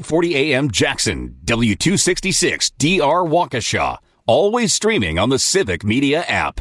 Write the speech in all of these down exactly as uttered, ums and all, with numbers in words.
forty A M Jackson, W two sixty-six D R Waukesha. Always streaming on the Civic Media app.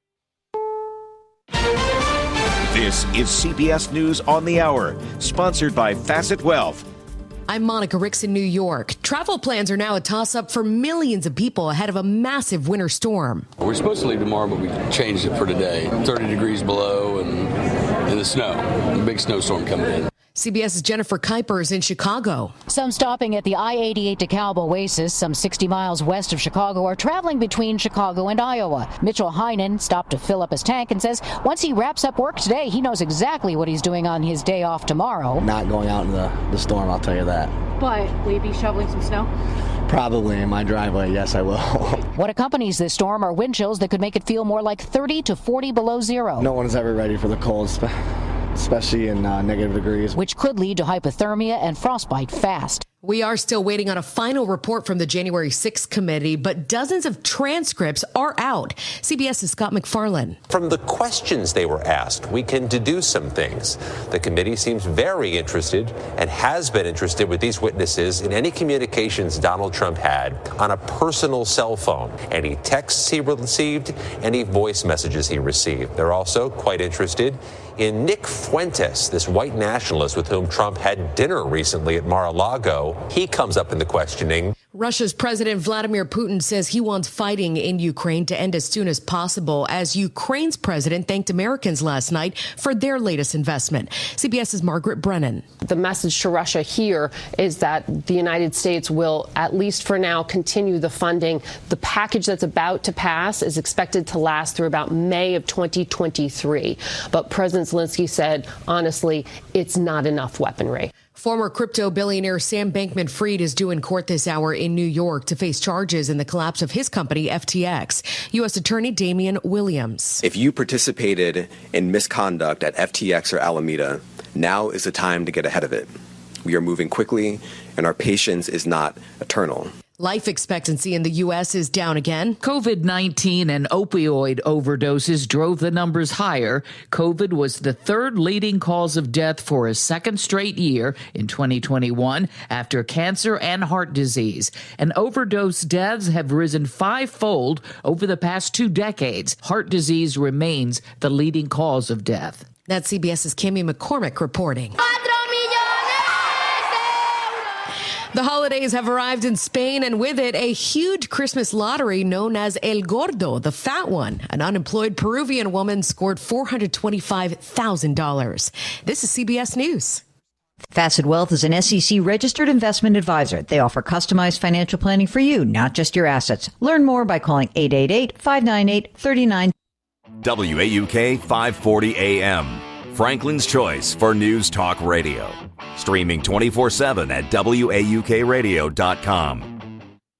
This is C B S News on the Hour, sponsored by Facet Wealth. I'm Monica Ricks in New York. Travel plans are now a toss-up for millions of people ahead of a massive winter storm. We're supposed to leave tomorrow, but we changed it for today. thirty degrees below and in the snow. A big snowstorm coming in. CBS's Jennifer Kuiper is in Chicago. Some stopping at the I eighty-eight DeKalb Oasis, some sixty miles west of Chicago, are traveling between Chicago and Iowa. Mitchell Heinen stopped to fill up his tank and says once he wraps up work today, he knows exactly what he's doing on his day off tomorrow. Not going out in the, the storm, I'll tell you that. But will you be shoveling some snow? Probably in my driveway, yes, I will. What accompanies this storm are wind chills that could make it feel more like thirty to forty below zero. No one's ever ready for the cold, especially in uh, negative degrees. Which could lead to hypothermia and frostbite fast. We are still waiting on a final report from the January sixth committee, but dozens of transcripts are out. CBS's Scott McFarlane. From the questions they were asked, we can deduce some things. The committee seems very interested and has been interested with these witnesses in any communications Donald Trump had on a personal cell phone, any texts he received, any voice messages he received. They're also quite interested in Nick Fuentes, this white nationalist with whom Trump had dinner recently at Mar-a-Lago. He comes up in the questioning. Russia's President Vladimir Putin says he wants fighting in Ukraine to end as soon as possible, as Ukraine's president thanked Americans last night for their latest investment. CBS's Margaret Brennan. The message to Russia here is that the United States will, at least for now, continue the funding. The package that's about to pass is expected to last through about May of twenty twenty-three. But President Zelensky said, honestly, it's not enough weaponry. Former crypto billionaire Sam Bankman-Fried is due in court this hour in New York to face charges in the collapse of his company, F T X. U S Attorney Damian Williams. If you participated in misconduct at F T X or Alameda, now is the time to get ahead of it. We are moving quickly, and our patience is not eternal. Life expectancy in the U S is down again. COVID nineteen and opioid overdoses drove the numbers higher. COVID was the third leading cause of death for a second straight year in twenty twenty-one after cancer and heart disease. And overdose deaths have risen fivefold over the past two decades. Heart disease remains the leading cause of death. That's CBS's Kimmy McCormick reporting. The holidays have arrived in Spain, and with it, a huge Christmas lottery known as El Gordo, the fat one. An unemployed Peruvian woman scored four hundred twenty-five thousand dollars. This is C B S News. Facet Wealth is an S E C registered investment advisor. They offer customized financial planning for you, not just your assets. Learn more by calling eight eight eight, five nine eight, three nine. W A U K five forty A M, Franklin's choice for News Talk Radio. Streaming twenty-four seven at W A U K radio dot com.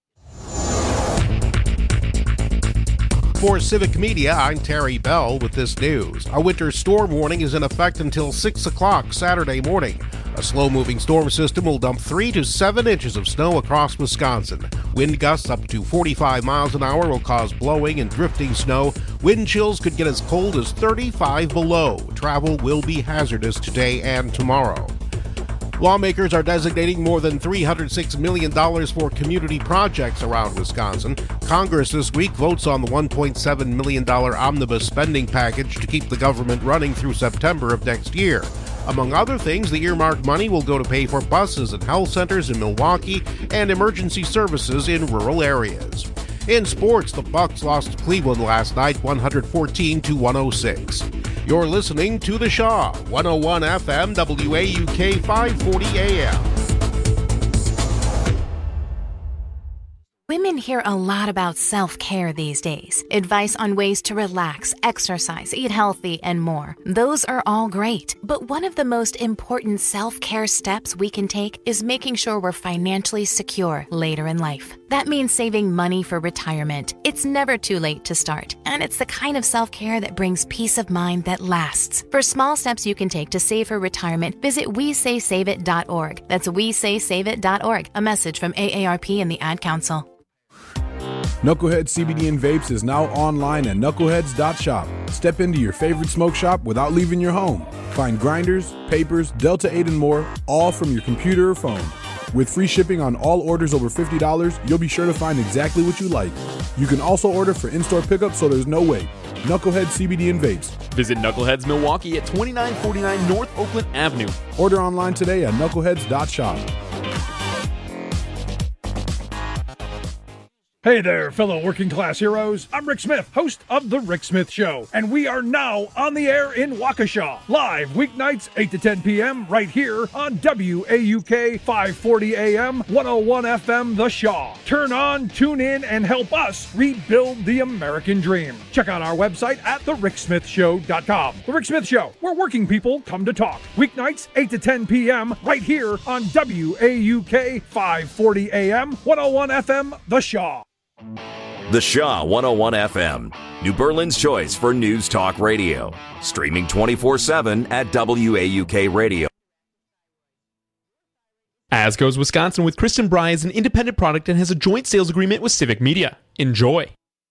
For Civic Media, I'm Terry Bell with this news. A winter storm warning is in effect until six o'clock Saturday morning. A slow-moving storm system will dump three to seven inches of snow across Wisconsin. Wind gusts up to forty-five miles an hour will cause blowing and drifting snow. Wind chills could get as cold as thirty-five below. Travel will be hazardous today and tomorrow. Lawmakers are designating more than three hundred six million dollars for community projects around Wisconsin. Congress this week votes on the one point seven million dollars omnibus spending package to keep the government running through September of next year. Among other things, the earmarked money will go to pay for buses and health centers in Milwaukee and emergency services in rural areas. In sports, the Bucks lost to Cleveland last night, one fourteen to one oh six. You're listening to The Shaw, one oh one F M, W A U K five forty A M. Women hear a lot about self-care these days. Advice on ways to relax, exercise, eat healthy, and more. Those are all great. But one of the most important self-care steps we can take is making sure we're financially secure later in life. That means saving money for retirement. It's never too late to start. And it's the kind of self-care that brings peace of mind that lasts. For small steps you can take to save for retirement, visit we say save it dot org. That's we say save it dot org. A message from A A R P and the Ad Council. Knucklehead C B D and Vapes is now online at knuckleheads dot shop. Step into your favorite smoke shop without leaving your home. Find grinders, papers, Delta eight, and more, all from your computer or phone. With free shipping on all orders over fifty dollars, you'll be sure to find exactly what you like. You can also order for in-store pickup, so there's no wait. Knucklehead C B D and Vapes. Visit Knuckleheads Milwaukee at twenty-nine forty-nine North Oakland Avenue. Order online today at knuckleheads dot shop. Hey there, fellow working class heroes. I'm Rick Smith, host of The Rick Smith Show, and we are now on the air in Waukesha, live weeknights eight to ten p.m. right here on W A U K five forty A M, one oh one F M The Shaw. Turn on, tune in, and help us rebuild the American dream. Check out our website at the rick smith show dot com. The Rick Smith Show, where working people come to talk. Weeknights eight to ten p.m. right here on W A U K five forty A M, one oh one F M The Shaw. The Shaw one oh one F M, New Berlin's choice for news talk radio. Streaming twenty-four seven at W A U K Radio. As Goes Wisconsin with Kristen Bry is an independent product and has a joint sales agreement with Civic Media. Enjoy.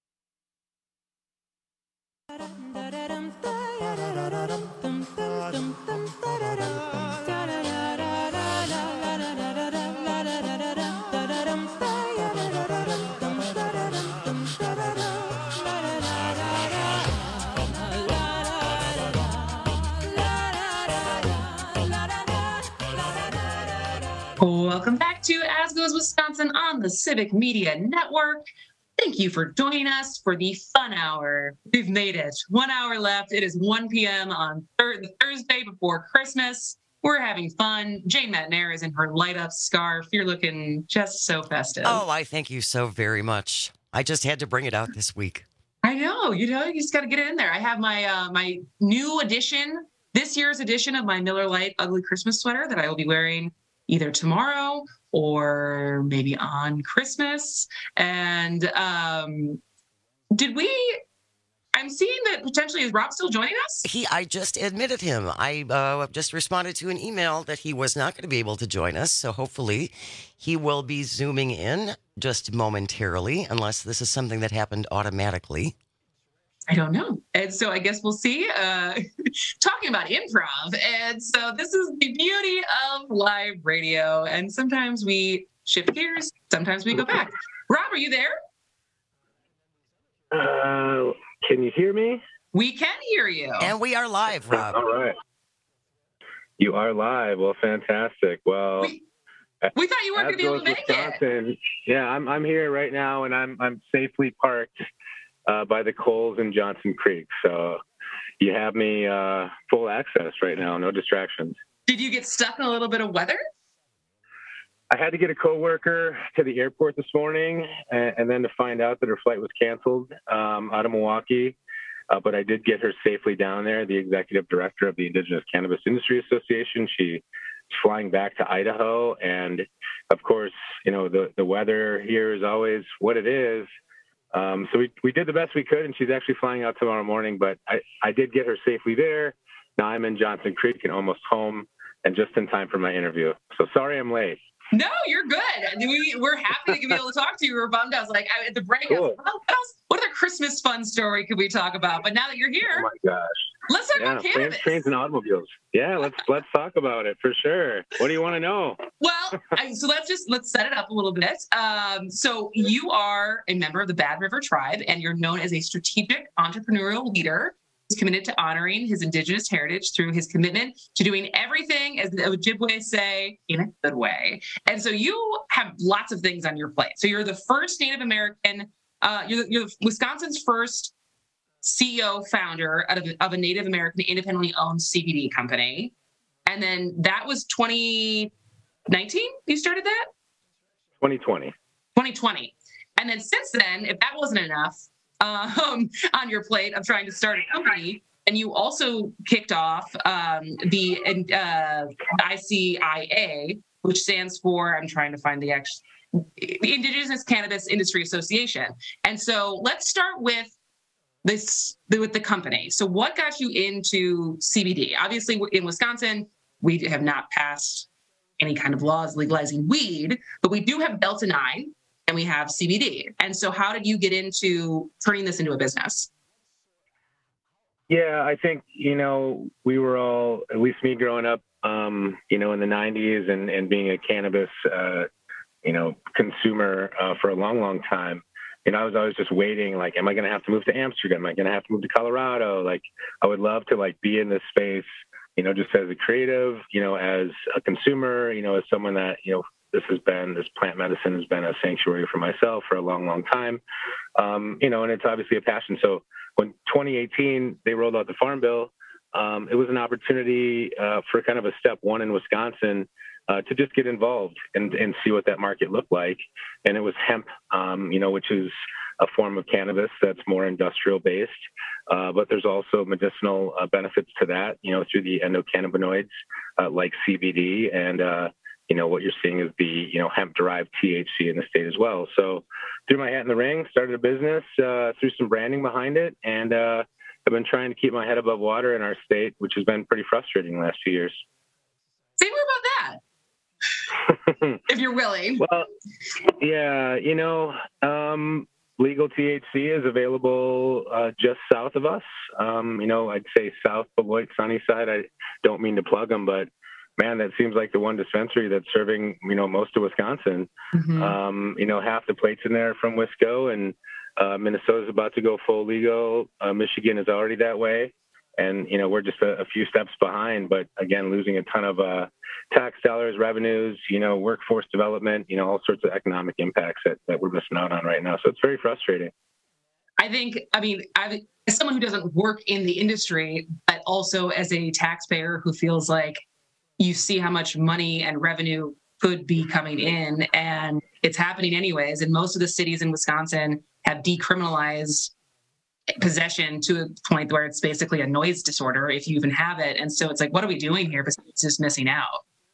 Welcome back to As Goes Wisconsin on the Civic Media Network. Thank you for joining us for the fun hour. We've made it. One hour left. It is one p.m. on thir- Thursday before Christmas. We're having fun. Jane Metnair is in her light-up scarf. You're looking just so festive. Oh, I thank you so very much. I just had to bring it out this week. I know. You know, you just got to get it in there. I have my uh, my new edition, this year's edition of my Miller Lite Ugly Christmas sweater that I will be wearing either tomorrow or maybe on Christmas. And um, did we, I'm seeing that potentially, is Rob still joining us? He, I just admitted him. I uh, just responded to an email that he was not going to be able to join us. So hopefully he will be Zooming in just momentarily, unless this is something that happened automatically. I don't know. And so I guess we'll see. Uh, talking about improv. And so this is the beauty of live radio. And sometimes we shift gears. Sometimes we go back. Rob, are you there? Uh, can you hear me? We can hear you. And we are live, Rob. All right. You are live. Well, fantastic. Well, we, we thought you weren't going to be able to make Wisconsin, it. Yeah, I'm I'm here right now, and I'm I'm safely parked Uh, by the Coles in Johnson Creek. So you have me uh, full access right now, no distractions. Did you get stuck in a little bit of weather? I had to get a coworker to the airport this morning and, and then to find out that her flight was canceled um, out of Milwaukee. Uh, but I did get her safely down there, the executive director of the Indigenous Cannabis Industry Association. She's flying back to Idaho. And of course, you know, the, the weather here is always what it is. Um, so we, we did the best we could, and she's actually flying out tomorrow morning, but I, I did get her safely there. Now I'm in Johnson Creek and almost home and just in time for my interview. So sorry I'm late. No, you're good. We, we're happy to be able to talk to you. We were bummed. I was like, I, at the break, cool. I was like, oh, what else? What other Christmas fun story could we talk about? But now that you're here, oh my gosh, let's talk yeah, about cannabis. Planes, trains, and automobiles. Yeah, let's let's talk about it for sure. What do you want to know? Well, I, so let's just let's set it up a little bit. Um, so you are a member of the Bad River Tribe, and you're known as a strategic entrepreneurial leader who's committed to honoring his Indigenous heritage through his commitment to doing everything, as the Ojibwe say, in a good way. And so you have lots of things on your plate. So you're the first Native American. Uh, you're, you're Wisconsin's first C E O founder of, of a Native American independently owned C B D company. And then that was twenty nineteen you started that? twenty twenty. twenty twenty. And then since then, if that wasn't enough um, on your plate of trying to start a company, and you also kicked off um, the uh, I C I A, which stands for, I'm trying to find the actual, the Indigenous Cannabis Industry Association. And so let's start with this, with the company. So what got you into C B D? Obviously in Wisconsin, we have not passed any kind of laws legalizing weed, but we do have Delta nine and we have C B D. And so how did you get into turning this into a business? Yeah, I think, you know, we were all, at least me growing up, um, you know, in the nineties and, and being a cannabis, uh, you know, consumer uh, for a long, long time, you know, I was always just waiting, like, am I going to have to move to Amsterdam? Am I going to have to move to Colorado? Like, I would love to, like, be in this space, you know, just as a creative, you know, as a consumer, you know, as someone that, you know, this has been, this plant medicine has been a sanctuary for myself for a long, long time. Um, you know, and it's obviously a passion. So when twenty eighteen, they rolled out the Farm Bill, um, it was an opportunity uh, for kind of a step one in Wisconsin uh, to just get involved and, and see what that market looked like. And it was hemp, um, you know, which is a form of cannabis that's more industrial based. Uh, but there's also medicinal uh, benefits to that, you know, through the endocannabinoids uh, like C B D and, uh, you know, what you're seeing is the, you know, hemp-derived T H C in the state as well. So threw my hat in the ring, started a business, uh, threw some branding behind it, and uh, I've been trying to keep my head above water in our state, which has been pretty frustrating the last few years. Say more about that, if you're willing. Well, yeah, you know, um, legal T H C is available uh, just south of us. Um, you know, I'd say South Beloit, Sunnyside. I don't mean to plug them, but man, that seems like the one dispensary that's serving, you know, most of Wisconsin. Mm-hmm. Um, you know, half the plates in there from Wisco, and uh, Minnesota's about to go full legal. Uh, Michigan is already that way. And, you know, we're just a, a few steps behind, but again, losing a ton of uh, tax dollars, revenues, you know, workforce development, you know, all sorts of economic impacts that, that we're missing out on right now. So it's very frustrating. I think, I mean, I, as someone who doesn't work in the industry, but also as a taxpayer who feels like you see how much money and revenue could be coming in, and it's happening anyways. And most of the cities in Wisconsin have decriminalized possession to a point where it's basically a noise disorder if you even have it. And so it's like, what are we doing here? But it's just missing out.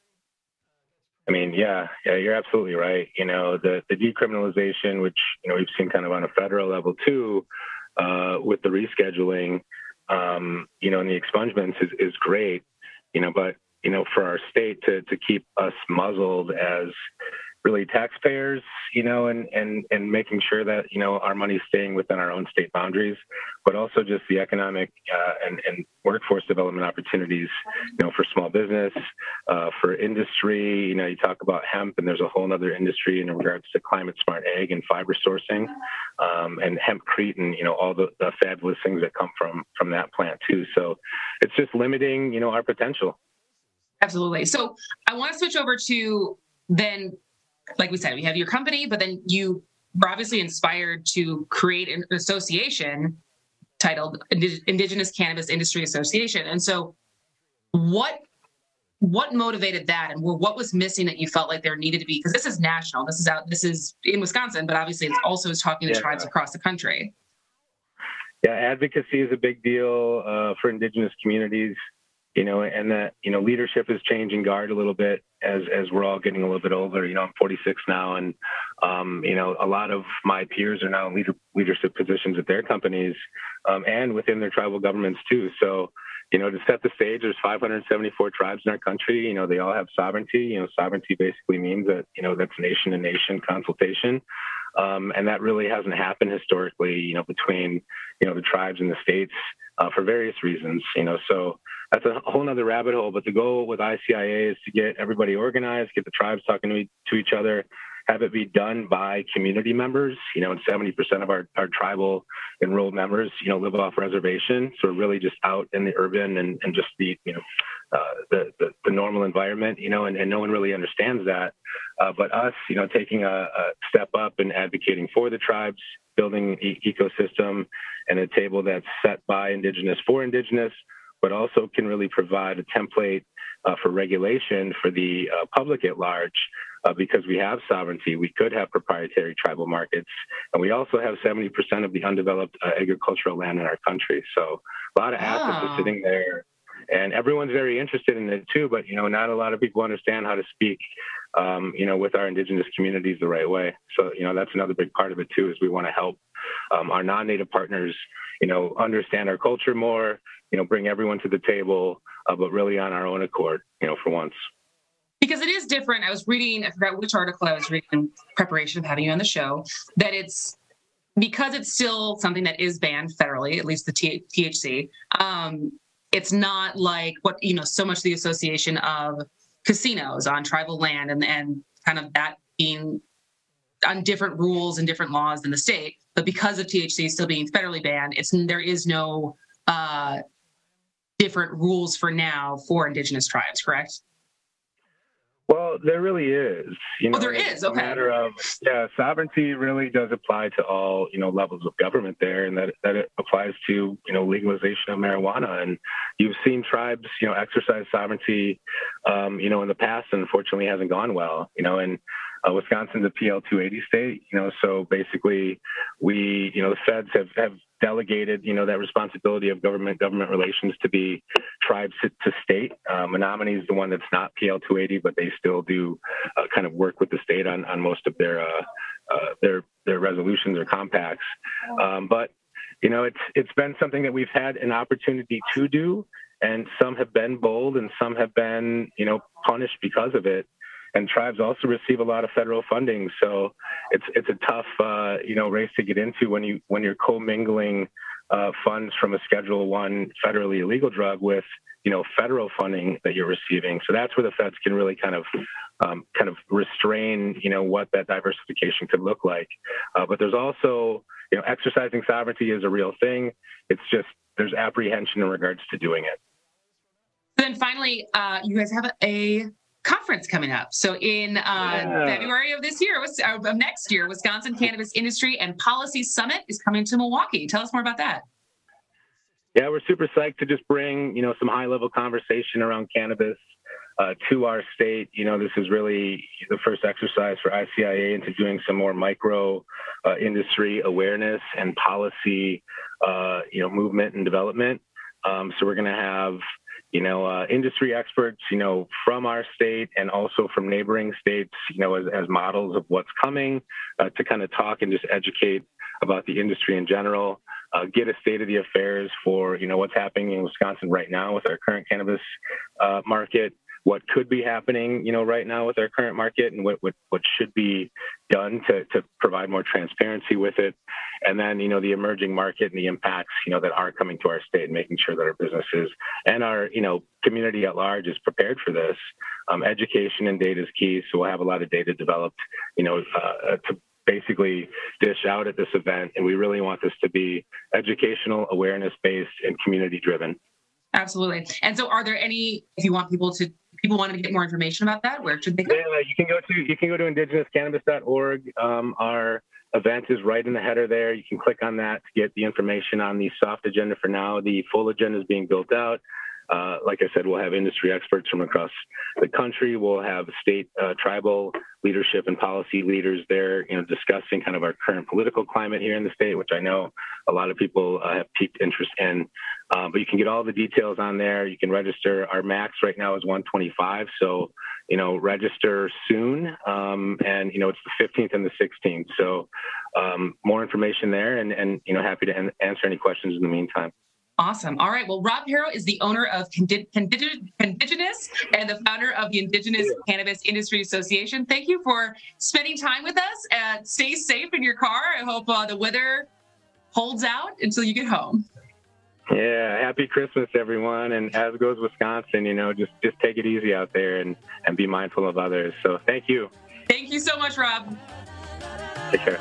I mean, yeah, yeah, you're absolutely right. You know, the, the decriminalization, which, you know, we've seen kind of on a federal level too, uh, with the rescheduling, um, you know, and the expungements is, is great, you know, but, you know, for our state to, to keep us muzzled as really taxpayers, you know, and, and, and making sure that, you know, our money's staying within our own state boundaries, but also just the economic uh, and, and workforce development opportunities, you know, for small business, uh, for industry. You know, you talk about hemp, and there's a whole other industry in regards to climate smart ag and fiber sourcing, um, and hempcrete, and, you know, all the, the fabulous things that come from, from that plant too. So it's just limiting, you know, our potential. Absolutely. So I want to switch over to then, like we said, we have your company, but then you were obviously inspired to create an association titled Indigenous Cannabis Industry Association. And so what what motivated that, and what was missing that you felt like there needed to be? Because this is national. This is out. This is in Wisconsin, but obviously it's also is talking to yeah. tribes across the country. Yeah, advocacy is a big deal uh, for Indigenous communities. You know, and that, you know, leadership is changing guard a little bit as, as we're all getting a little bit older. You know, I'm forty-six now, and, um, you know, a lot of my peers are now in leader, leadership positions at their companies um, and within their tribal governments too. So, you know, to set the stage, there's five hundred seventy-four tribes in our country. You know, they all have sovereignty. You know, sovereignty basically means that, you know, that's nation to nation consultation. Um, and that really hasn't happened historically, you know, between, you know, the tribes and the states uh, for various reasons, you know, so that's a whole nother rabbit hole. But the goal with I C I A is to get everybody organized, get the tribes talking to, to each other, have it be done by community members, you know, and seventy percent of our, our tribal enrolled members, you know, live off reservation. So we're really just out in the urban and, and just the, you know, uh, the, the, the normal environment, you know, and, and no one really understands that. Uh, but us, you know, taking a, a step up and advocating for the tribes, building e- ecosystem and a table that's set by Indigenous for Indigenous, but also can really provide a template uh, for regulation for the uh, public at large, uh, because we have sovereignty. We could have proprietary tribal markets, and we also have seventy percent of the undeveloped uh, agricultural land in our country. So a lot of assets oh. are sitting there, and everyone's very interested in it too, but, you know, not a lot of people understand how to speak, um, you know, with our Indigenous communities the right way. So, you know, that's another big part of it too, is we want to help um, our non-Native partners, you know, understand our culture more, you know, bring everyone to the table, uh, but really on our own accord, you know, for once. Because it is different. I was reading, I forgot which article I was reading in preparation of having you on the show, that it's, because it's still something that is banned federally, at least the T- THC, um, it's not like what, you know, so much the association of casinos on tribal land and, and kind of that being on different rules and different laws than the state. But because of T H C still being federally banned, it's there is no uh, different rules for now for Indigenous tribes, correct? Well, there really is. You know, oh, there is. It's Okay. a matter of, yeah, sovereignty really does apply to all, you know, levels of government there, and that, that it applies to, you know, legalization of marijuana. And you've seen tribes, you know, exercise sovereignty, um, you know, in the past, and unfortunately hasn't gone well, you know, and uh, Wisconsin's a P L two eighty state, you know, so basically we, you know, the feds have, have delegated, you know, that responsibility of government government relations to be tribes to, to state. Uh, Menominee is the one that's not P L two eighty, but they still do uh, kind of work with the state on, on most of their uh, uh, their their resolutions or compacts. Um, but you know, it's it's been something that we've had an opportunity to do, and some have been bold, and some have been, you know, punished because of it. And tribes also receive a lot of federal funding, so it's it's a tough uh, you know race to get into when you when you're commingling uh, funds from a Schedule One federally illegal drug with you know federal funding that you're receiving. So that's where the feds can really kind of um, kind of restrain you know what that diversification could look like. Uh, but there's also you know exercising sovereignty is a real thing. It's just there's apprehension in regards to doing it. Then finally, uh, you guys have a conference coming up. So in uh, yeah. February of this year, of next year, Wisconsin Cannabis Industry and Policy Summit is coming to Milwaukee. Tell us more about that. Yeah, we're super psyched to just bring, you know, some high-level conversation around cannabis uh, to our state. You know, this is really the first exercise for I C I A into doing some more micro uh, industry awareness and policy, uh, you know, movement and development. Um, so we're going to have you know, uh, industry experts, you know, from our state and also from neighboring states, you know, as, as models of what's coming uh, to kind of talk and just educate about the industry in general, uh, get a state of the affairs for, you know, what's happening in Wisconsin right now with our current cannabis uh, market, what could be happening, you know, right now with our current market and what, what, what should be done to, to provide more transparency with it. And then, you know, the emerging market and the impacts, you know, that are coming to our state and making sure that our businesses and our, you know, community at large is prepared for this. Um, education and data is key. So we'll have a lot of data developed, you know, uh, to basically dish out at this event. And we really want this to be educational, awareness-based, and community-driven. Absolutely. And so are there any, if you want people to, people want to get more information about that, where should they go? Yeah, you can go to, you can go to indigenous cannabis dot org. Um, our event is right in the header there. You can click on that to get the information on the soft agenda for now. The full agenda is being built out. Uh, like I said, we'll have industry experts from across the country. We'll have state, uh, tribal leadership and policy leaders there, you know, discussing kind of our current political climate here in the state, which I know a lot of people uh, have piqued interest in. Um, but you can get all the details on there. You can register. Our max right now is one twenty-five. So, you know, register soon. Um, and, you know, it's the fifteenth and the sixteenth. So um, more information there and, and, you know, happy to an- answer any questions in the meantime. Awesome. All right. Well, Rob Harrow is the owner of Condi- Condi- Condigenous and the founder of the Indigenous Cannabis Industry Association. Thank you for spending time with us. And stay safe in your car. I hope uh, the weather holds out until you get home. Yeah. Happy Christmas, everyone. And as goes Wisconsin, you know, just, just take it easy out there and, and be mindful of others. So thank you. Thank you so much, Rob. Take care.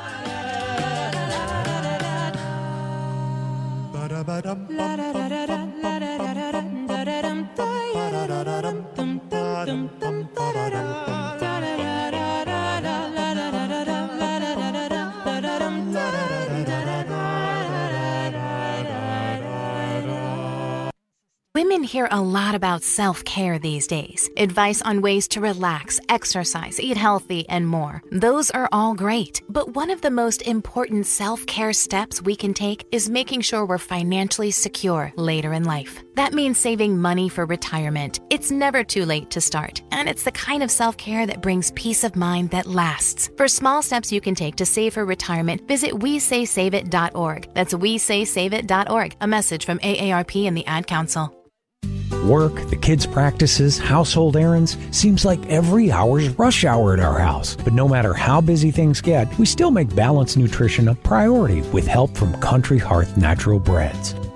Women hear a lot about self-care these days. Advice on ways to relax, exercise, eat healthy, and more. Those are all great. But one of the most important self-care steps we can take is making sure we're financially secure later in life. That means saving money for retirement. It's never too late to start. And it's the kind of self-care that brings peace of mind that lasts. For small steps you can take to save for retirement, visit we say save it dot org. That's we say save it dot org. A message from A A R P and the Ad Council. Work, the kids' practices, household errands, seems like every hour's rush hour at our house. But no matter how busy things get, we still make balanced nutrition a priority with help from Country Hearth Natural Breads.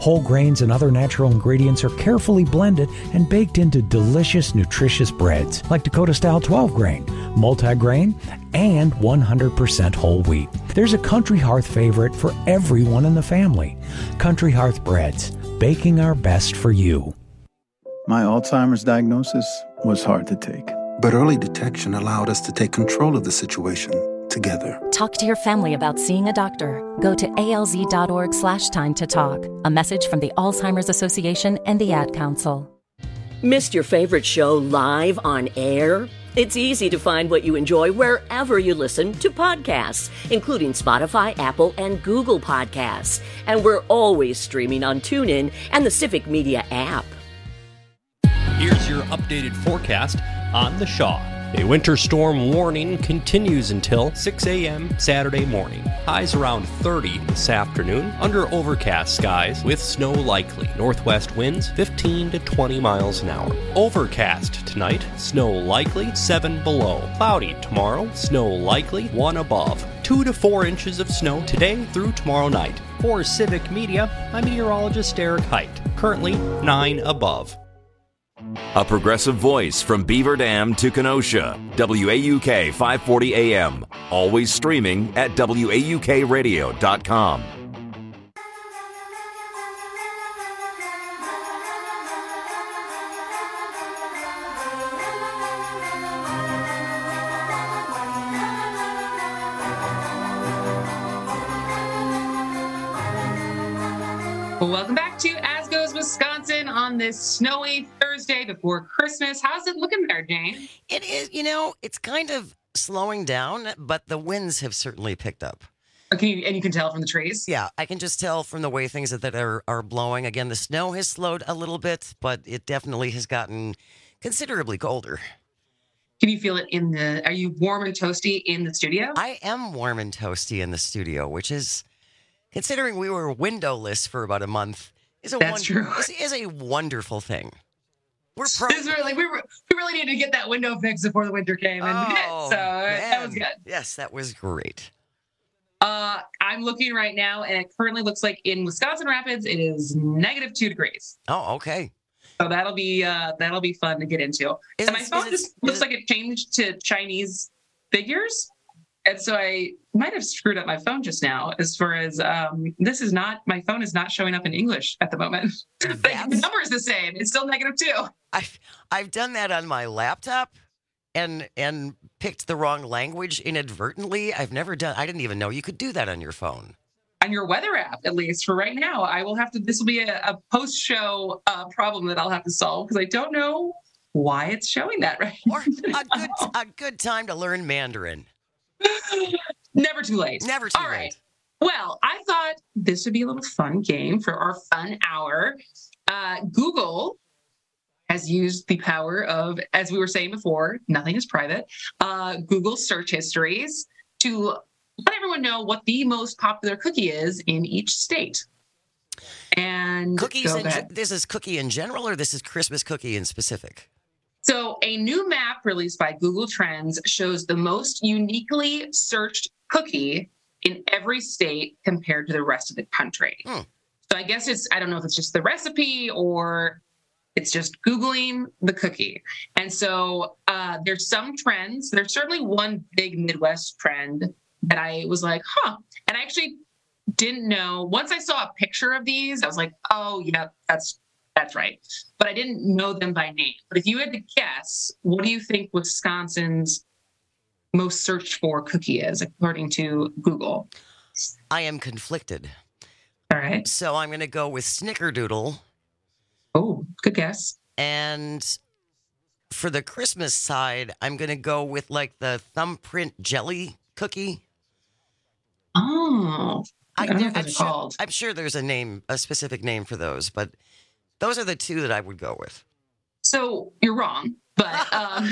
Whole grains and other natural ingredients are carefully blended and baked into delicious, nutritious breads like Dakota-style twelve grain, multi-grain, and one hundred percent whole wheat. There's a Country Hearth favorite for everyone in the family. Country Hearth Breads, baking our best for you. My Alzheimer's diagnosis was hard to take, but early detection allowed us to take control of the situation together. Talk to your family about seeing a doctor. Go to alz.org slash time to talk. A message from the Alzheimer's Association and the Ad Council. Missed your favorite show live on air? It's easy to find what you enjoy wherever you listen to podcasts, including Spotify, Apple, and Google Podcasts. And we're always streaming on TuneIn and the Civic Media app. Here's your updated forecast on the Shaw. A winter storm warning continues until six a.m. Saturday morning. Highs around thirty this afternoon under overcast skies with snow likely. Northwest winds fifteen to twenty miles an hour. Overcast tonight, snow likely seven below. Cloudy tomorrow, snow likely one above. two to four inches of snow today through tomorrow night. For Civic Media, I'm meteorologist Eric Height. Currently nine above. A progressive voice from Beaver Dam to Kenosha. W A U K five forty A M. Always streaming at W A U K radio dot com. Welcome back to As Goes Wisconsin on this snowy Thursday before Christmas. How's it looking there, Jane? It is, you know, it's kind of slowing down, but the winds have certainly picked up. Okay, and you can tell from the trees? Yeah, I can just tell from the way things that are, are blowing. Again, the snow has slowed a little bit, but it definitely has gotten considerably colder. Can you feel it in the, are you warm and toasty in the studio? I am warm and toasty in the studio, which is, considering we were windowless for about a month, is a That's won- true. Is, is a wonderful thing. We're pro- This is really, we, were, we really needed to get that window fixed before the winter came, and we did, Oh, so that was man. good. Yes, that was great. Uh, I'm looking right now, and it currently looks like in Wisconsin Rapids, it is negative two degrees. Oh, okay. So that'll be uh, that'll be fun to get into. Is and my it- phone is it- just looks like it changed to Chinese figures. And so I might have screwed up my phone just now as far as um, this is not, my phone is not showing up in English at the moment. Like, the number is the same. It's still negative two. I've, I've done that on my laptop and and picked the wrong language inadvertently. I've never done, I didn't even know you could do that on your phone. On your weather app, at least for right now. I will have to, this will be a, a post-show uh, problem that I'll have to solve because I don't know why it's showing that right Or a good, a good time to learn Mandarin. Never too late. Never too All late. right. Well, I thought this would be a little fun game for our fun hour. Uh, Google has used the power of, as we were saying before, nothing is private, uh, Google search histories to let everyone know what the most popular cookie is in each state. And Cookies, go in, ahead. this is cookie in general, or this is Christmas cookie in specific? So a new map released by Google Trends shows the most uniquely searched cookie in every state compared to the rest of the country. Hmm. So I guess it's, I don't know if it's just the recipe or it's just Googling the cookie. And so uh, there's some trends. There's certainly one big Midwest trend that I was like, huh. And I actually didn't know. Once I saw a picture of these, I was like, oh, yeah, that's That's right. But I didn't know them by name. But if you had to guess, what do you think Wisconsin's most searched for cookie is, according to Google? I am conflicted. All right. So I'm going to go with Snickerdoodle. Oh, good guess. And for the Christmas side, I'm going to go with like the thumbprint jelly cookie. Oh, I don't know what I'm, those are sure, called. I'm sure there's a name, a specific name for those, but those are the two that I would go with. So you're wrong, but um,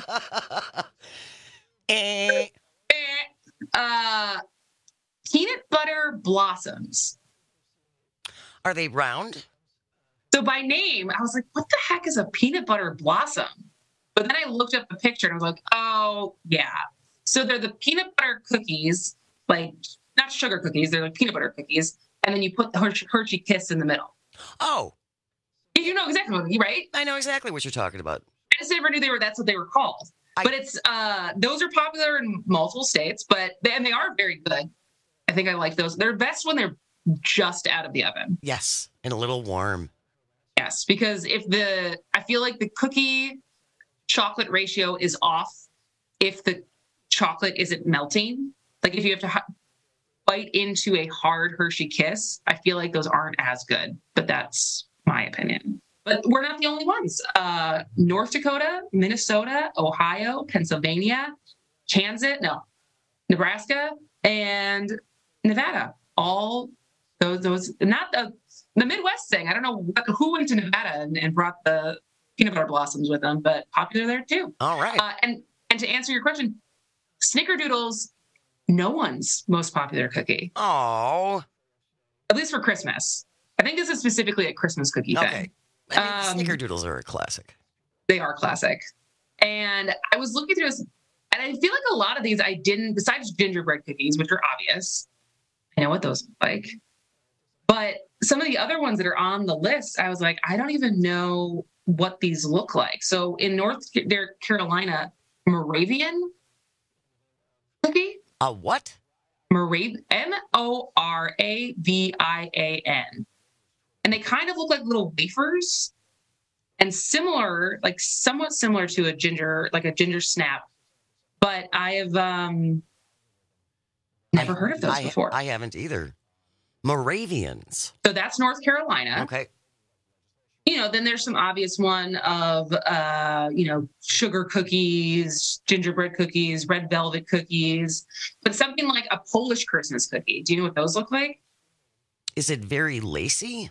eh. uh, peanut butter blossoms. Are they round? So by name, I was like, what the heck is a peanut butter blossom? But then I looked up the picture and I was like, oh, yeah. So they're the peanut butter cookies, like not sugar cookies, they're like peanut butter cookies. And then you put the Hershey, Hershey Kiss in the middle. Oh. You know exactly what, right? I know exactly what you're talking about. I just never knew they were, that's what they were called. I, but it's, uh, those are popular in multiple states, but, they, and they are very good. I think I like those. They're best when they're just out of the oven. Yes. And a little warm. Yes. Because if the, I feel like the cookie chocolate ratio is off if the chocolate isn't melting. Like if you have to ha- bite into a hard Hershey Kiss, I feel like those aren't as good, but that's my opinion. But we're not the only ones. Uh, North Dakota, Minnesota, Ohio, Pennsylvania, Kansas, no, Nebraska, and Nevada. All those, those not the, the Midwest thing. I don't know what, who went to Nevada and, and brought the peanut butter blossoms with them, but popular there too. All right. Uh, and, and to answer your question, Snickerdoodles, no one's most popular cookie. Oh. At least for Christmas. I think this is specifically a Christmas cookie thing. Okay. I mean, um, Snickerdoodles are a classic. They are classic. And I was looking through this, and I feel like a lot of these I didn't, besides gingerbread cookies, which are obvious. I know what those look like. But some of the other ones that are on the list, I was like, I don't even know what these look like. So in North Carolina, Moravian cookie. A what? Morav- M O R A V I A N. And they kind of look like little wafers and similar, like somewhat similar to a ginger, like a ginger snap. But I have um, never I, heard of those I, before. I haven't either. Moravians. So that's North Carolina. Okay. You know, then there's some obvious one of, uh, you know, sugar cookies, gingerbread cookies, red velvet cookies, but something like a Polish Christmas cookie. Do you know what those look like? Is it very lacy?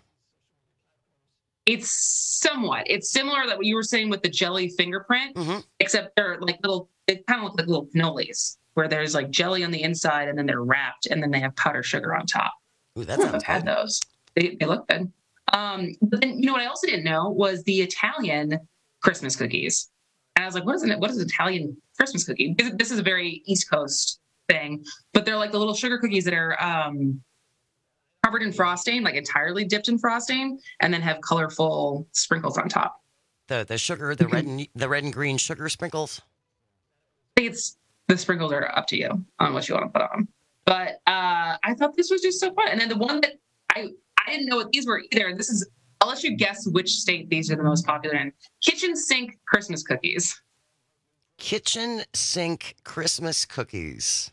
It's somewhat. It's similar to what you were saying with the jelly fingerprint, mm-hmm. except they're like little, they kind of look like little cannolis, where there's like jelly on the inside and then they're wrapped and then they have powdered sugar on top. Ooh, that sounds I've had those. They, they look good. Um, but then, you know what I also didn't know was the Italian Christmas cookies. And I was like, what is it? What is an Italian Christmas cookie? This is a very East Coast thing, but they're like the little sugar cookies that are um, covered in frosting, like entirely dipped in frosting, and then have colorful sprinkles on top. The the sugar, the red and the red and green sugar sprinkles. I think it's the sprinkles are up to you on what you want to put on. But uh, I thought this was just so fun. And then the one that I I didn't know what these were either. This is, I'll let you guess which state these are the most popular in. Kitchen sink Christmas cookies. Kitchen sink Christmas cookies.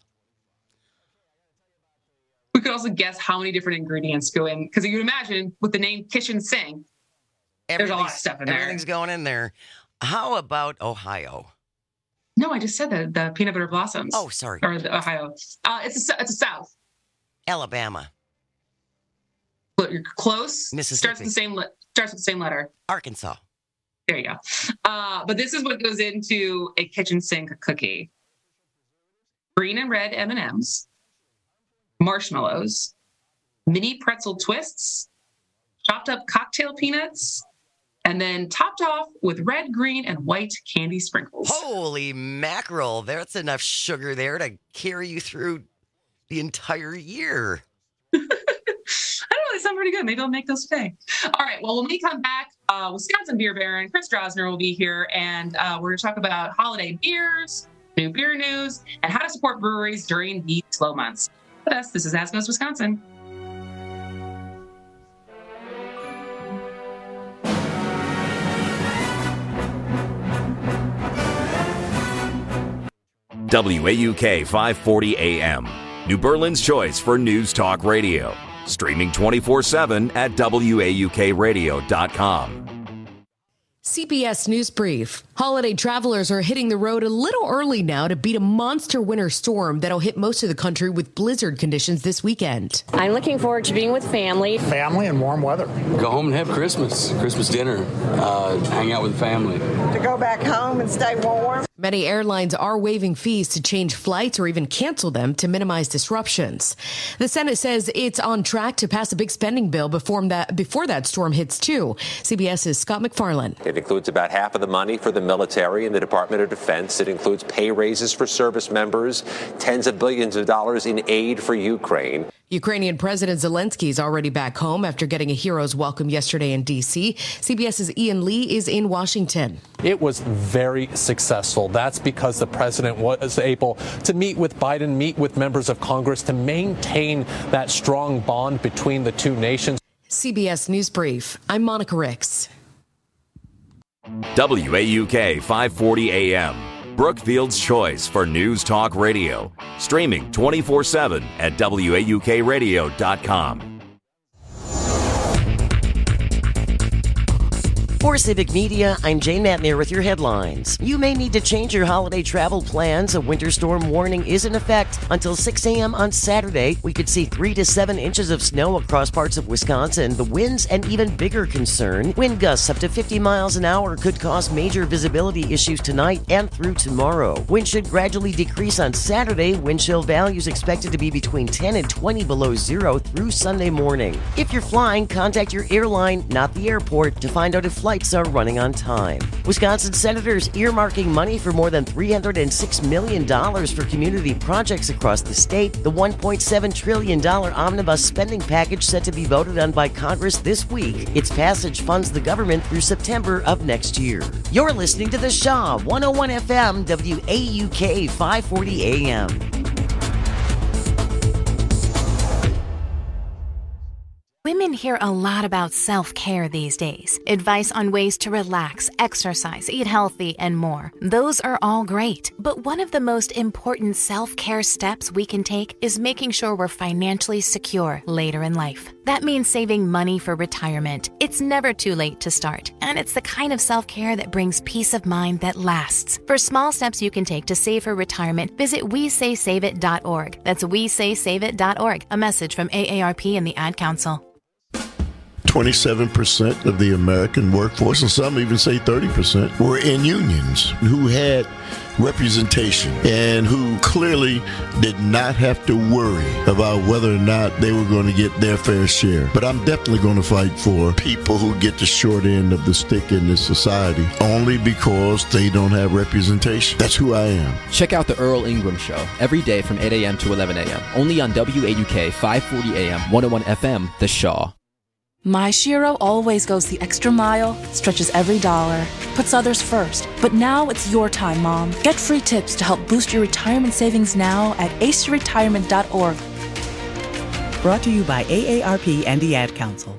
We could also guess how many different ingredients go in, because you would imagine with the name kitchen sink, there's a lot of stuff in there. Everything's going in there. How about Ohio? No, I just said the, the peanut butter blossoms. Oh, sorry. Or the Ohio. Uh, it's a, it's a South. Alabama. You're close. Mississippi. Starts with the same le- starts with the same letter. Arkansas. There you go. Uh, but this is what goes into a kitchen sink cookie: green and red M and M's, marshmallows, mini pretzel twists, chopped up cocktail peanuts, and then topped off with red, green, and white candy sprinkles. Holy mackerel! There's enough sugar there to carry you through the entire year. They sound pretty good. Maybe I'll make those today. All right. Well, when we come back, uh, Wisconsin beer baron Chris Drosner will be here, and uh, we're going to talk about holiday beers, new beer news, and how to support breweries during the slow months. With us, this is Ask Us Wisconsin. W A U K five forty A M, New Berlin's choice for News Talk Radio. Streaming twenty-four seven at W A U K radio dot com. C B S News Brief. Holiday travelers are hitting the road a little early now to beat a monster winter storm that'll hit most of the country with blizzard conditions this weekend. I'm looking forward to being with family. Family and warm weather. Go home and have Christmas, Christmas dinner, uh, hang out with family. To go back home and stay warm. Many airlines are waiving fees to change flights or even cancel them to minimize disruptions. The Senate says it's on track to pass a big spending bill before that, before that storm hits too. CBS's Scott McFarland. It includes about half of the money for the military and the Department of Defense. It includes pay raises for service members, tens of billions of dollars in aid for Ukraine. Ukrainian President Zelensky is already back home after getting a hero's welcome yesterday in D C. CBS's Ian Lee is in Washington. It was very successful. That's because the president was able to meet with Biden, meet with members of Congress to maintain that strong bond between the two nations. C B S News Brief. I'm Monica Ricks. W A U K five forty A M. Brookfield's choice for News Talk Radio. Streaming twenty-four seven at W A U K radio dot com. For Civic Media, I'm Jane Matnier with your headlines. You may need to change your holiday travel plans. A winter storm warning is in effect until six a.m. on Saturday. We could see three to seven inches of snow across parts of Wisconsin. The winds an even bigger concern. Wind gusts up to fifty miles an hour could cause major visibility issues tonight and through tomorrow. Wind should gradually decrease on Saturday. Wind chill values expected to be between ten and twenty below zero through Sunday morning. If you're flying, contact your airline, not the airport, to find out if flights are running on time. Wisconsin senators earmarking money for more than three hundred six million dollars for community projects across the state. The one point seven trillion dollars omnibus spending package set to be voted on by Congress this week. Its passage funds the government through September of next year. You're listening to The Shaw, one oh one F M, W A U K five forty A M. Women hear a lot about self-care these days. Advice on ways to relax, exercise, eat healthy, and more. Those are all great. But one of the most important self-care steps we can take is making sure we're financially secure later in life. That means saving money for retirement. It's never too late to start, and it's the kind of self-care that brings peace of mind that lasts. For small steps you can take to save for retirement, visit we say save it dot org. That's we say save it dot org. A message from A A R P and the Ad Council. twenty-seven percent of the American workforce, and some even say thirty percent, were in unions who had representation and who clearly did not have to worry about whether or not they were going to get their fair share. But I'm definitely going to fight for people who get the short end of the stick in this society only because they don't have representation. That's who I am. Check out the Earl Ingram Show every day from eight a.m. to eleven a.m. only on W A U K five forty A M, one oh one F M, The Shaw. My Shiro always goes the extra mile, stretches every dollar, puts others first. But now it's your time, Mom. Get free tips to help boost your retirement savings now at ace your retirement dot org. Brought to you by A A R P and the Ad Council.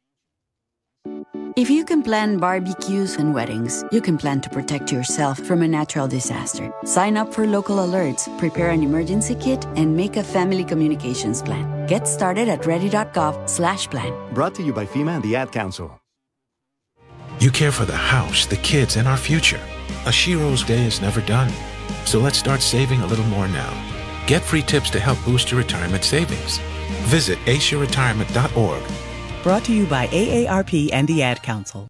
If you can plan barbecues and weddings, you can plan to protect yourself from a natural disaster. Sign up for local alerts, prepare an emergency kit, and make a family communications plan. Get started at ready.gov slash plan. Brought to you by FEMA and the Ad Council. You care for the house, the kids, and our future. A Shiro's day is never done. So let's start saving a little more now. Get free tips to help boost your retirement savings. Visit ace your retirement dot org. Brought to you by A A R P and the Ad Council.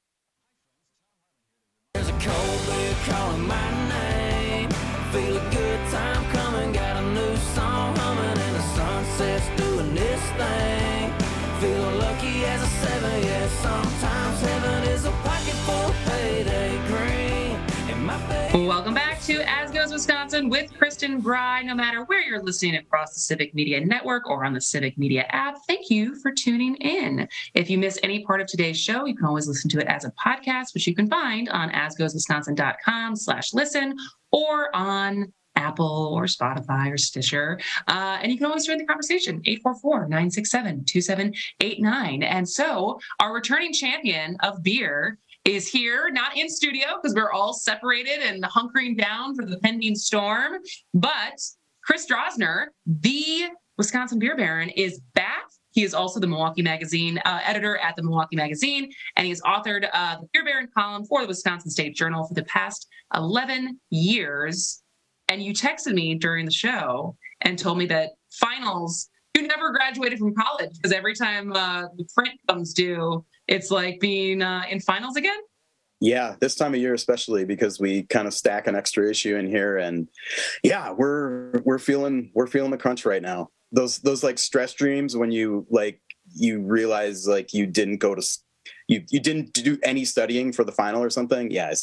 There's a cold beer calling my name. Feel a good time coming. Got a new song humming, and the sunset's doing this thing. Feel lucky as a seven, yeah. Sometimes heaven is a pocket full of payday green. And my baby. Welcome back to As Goes Wisconsin with Kristen Bry. No matter where you're listening across the Civic Media Network or on the Civic Media app, thank you for tuning in. If you miss any part of today's show, you can always listen to it as a podcast, which you can find on as goes wisconsin dot com slash listen or on Apple or Spotify or Stitcher. Uh, and you can always join the conversation, eight four four, nine six seven, two seven eight nine. And so our returning champion of beer is here, not in studio because we're all separated and hunkering down for the pending storm. But Chris Drosner, the Wisconsin Beer Baron, is back. He is also the Milwaukee Magazine uh, editor at the Milwaukee Magazine, and he's authored uh, the Beer Baron column for the Wisconsin State Journal for the past eleven years. And you texted me during the show and told me that finals, you never graduated from college because every time uh, the print comes due, it's like being uh, in finals again. Yeah, this time of year especially because we kind of stack an extra issue in here, and yeah, we're we're feeling we're feeling the crunch right now. Those those like stress dreams when you like you realize like you didn't go to you you didn't do any studying for the final or something. Yeah, it's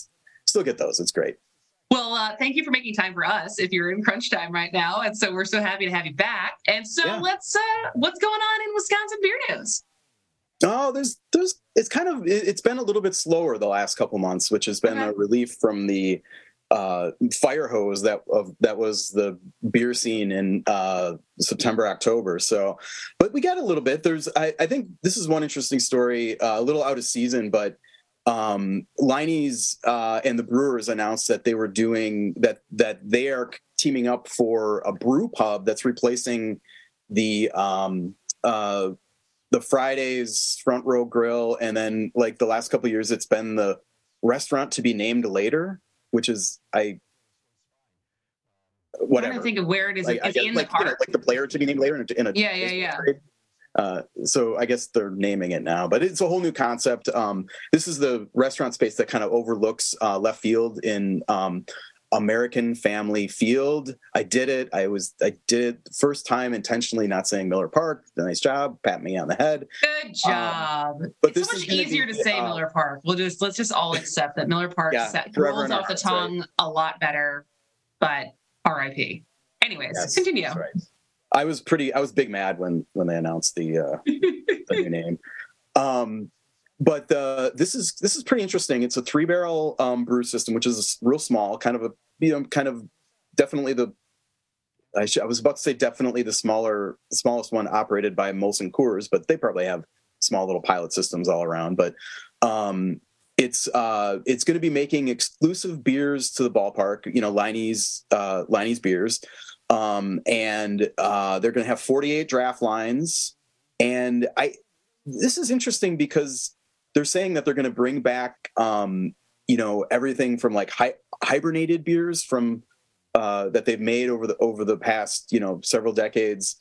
still get those. It's great. Well, uh, thank you for making time for us if you're in crunch time right now. And so we're so happy to have you back. And so yeah. let's, uh, what's going on in Wisconsin beer news? Oh, there's, there's, it's kind of, it's been a little bit slower the last couple months, which has been okay. a relief from the uh, fire hose that of that was the beer scene in uh, September, October. So, but we got a little bit. There's, I, I think this is one interesting story, uh, a little out of season, but um, Leinie's uh, and the Brewers announced that they were doing that, that they are teaming up for a brew pub that's replacing the um, uh, the Fridays Front Row Grill, and then like the last couple of years, it's been the restaurant to be named later, which is I. Whatever. I'm trying to think of where it is. Like, it's guess, in like, the park. You know, like the player to be named later in a, in a yeah, yeah, yeah. Trade. Uh, so I guess they're naming it now, but it's a whole new concept. Um, this is the restaurant space that kind of overlooks uh, left field in um, American Family Field. I did it. I was I did it first time intentionally not saying Miller Park. Nice job. Pat me on the head. Good job. Um, but it's this so much is easier be, to say uh, Miller Park. We'll just let's just all accept that Miller Park yeah, set, rolls off the tongue right. a lot better, but R I P Anyways, yes, continue. That's right. I was pretty. I was big mad when when they announced the uh, the new name. Um, but uh, this is this is pretty interesting. It's a three barrel um, brew system, which is real small, kind of a you know kind of definitely the. I, sh- I was about to say definitely the smaller, the smallest one operated by Molson Coors, but they probably have small little pilot systems all around. But um, it's uh, it's going to be making exclusive beers to the ballpark. You know, Leinie's uh, Leinie's beers. Um, and, uh, they're going to have forty-eight draft lines. And I, this is interesting because they're saying that they're going to bring back, um, you know, everything from like hi- hibernated beers from, uh, that they've made over the, over the past, you know, several decades,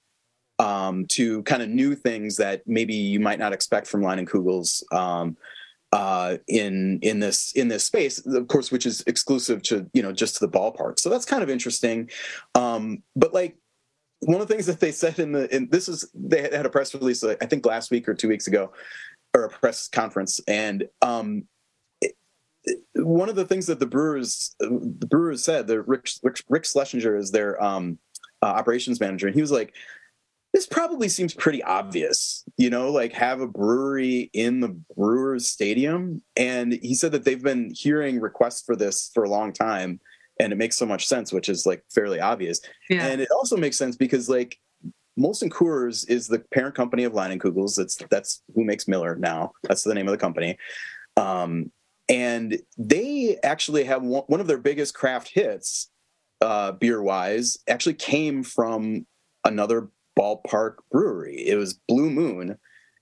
um, to kind of new things that maybe you might not expect from Leinenkugel's, um, uh, in, in this, in this space, of course, which is exclusive to, you know, just to the ballpark. So that's kind of interesting. Um, but like one of the things that they said in the, in this is, they had a press release, I think last week or two weeks ago, or a press conference. And, um, it, it, one of the things that the Brewers, the Brewers said, the Rick, Rick, Rick Schlesinger is their, um, uh, operations manager. And he was like, this probably seems pretty obvious, you know, like have a brewery in the Brewers stadium. And he said that they've been hearing requests for this for a long time. And it makes so much sense, which is like fairly obvious. Yeah. And it also makes sense because like Molson Coors is the parent company of Leinenkugel's. That's, that's who makes Miller now. That's the name of the company. Um, and they actually have one, one of their biggest craft hits, uh, beer wise, actually came from another ballpark brewery. It was Blue Moon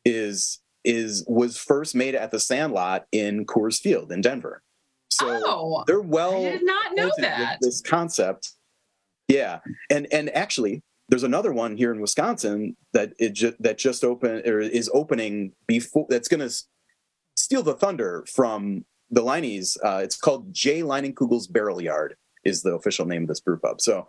is is was first made at the Sandlot in Coors Field in Denver. So oh, they're well I did not know that. This concept. Yeah. And and actually there's another one here in Wisconsin that it ju- that just opened or is opening before that's going to steal the thunder from the Leinie's. Uh, it's called J. Leinenkugel's Barrel Yard is the official name of this brew pub. So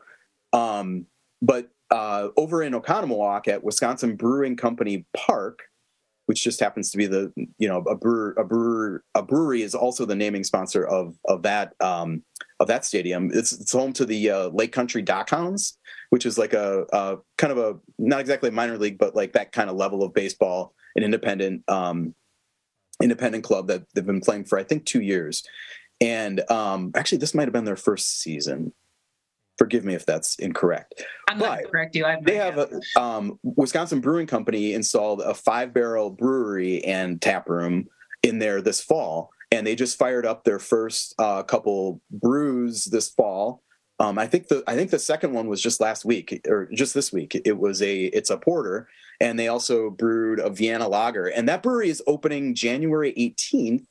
um but Uh, over in Oconomowoc at Wisconsin Brewing Company Park, which just happens to be the, you know, a brewer, a brewer, a brewery is also the naming sponsor of of that um, of that stadium. It's it's home to the uh, Lake Country Dockhounds, which is like a, a kind of a not exactly a minor league, but like that kind of level of baseball, an independent um, independent club that they've been playing for I think two years. And um, actually, this might have been their first season. Forgive me if that's incorrect. I'm not going to correct you. I have they have a um, Wisconsin Brewing Company installed a five barrel brewery and tap room in there this fall. And they just fired up their first uh, couple brews this fall. Um, I think the, I think the second one was just last week or just this week. It was a, it's a porter, and they also brewed a Vienna lager, and that brewery is opening January eighteenth.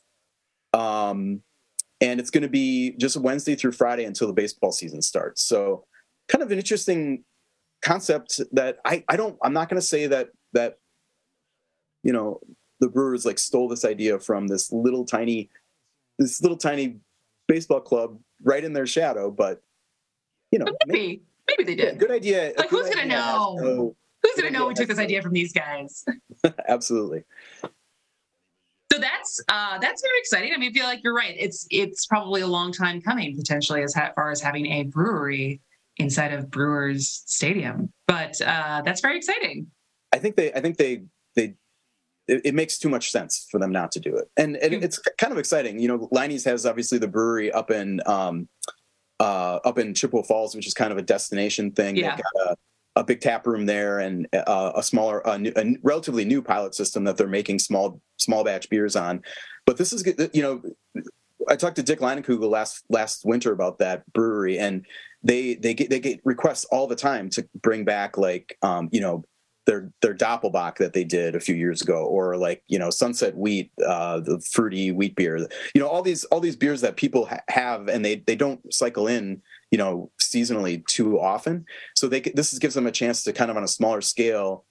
Um, And it's going to be just Wednesday through Friday until the baseball season starts. So kind of an interesting concept that I, I don't, I'm not going to say that, that, you know, the Brewers like stole this idea from this little tiny, this little tiny baseball club right in their shadow. But, you know, maybe, maybe, maybe they did. Yeah, good idea. Like, good who's going to idea. know? So, who's going to know we took this idea from these guys? Absolutely. So that's uh, that's very exciting. I mean, I feel like you're right. It's it's probably a long time coming, potentially, as far as having a brewery inside of Brewers Stadium. But uh, that's very exciting. I think they. I think they. They. It, it makes too much sense for them not to do it, and, and it's kind of exciting. You know, Liney's has obviously the brewery up in um, uh, up in Chippewa Falls, which is kind of a destination thing. Yeah. They've got a, a big tap room there, and uh, a smaller, a, new, a relatively new pilot system that they're making small, small batch beers on. But this is, you know, I talked to Dick Leinenkugel last last winter about that brewery, and they they get they get requests all the time to bring back like, um, you know, their their Doppelbock that they did a few years ago, or like, you know, Sunset Wheat, uh, the fruity wheat beer, you know, all these all these beers that people ha- have, and they they don't cycle in, you know, seasonally too often. So they this is, gives them a chance to kind of on a smaller scale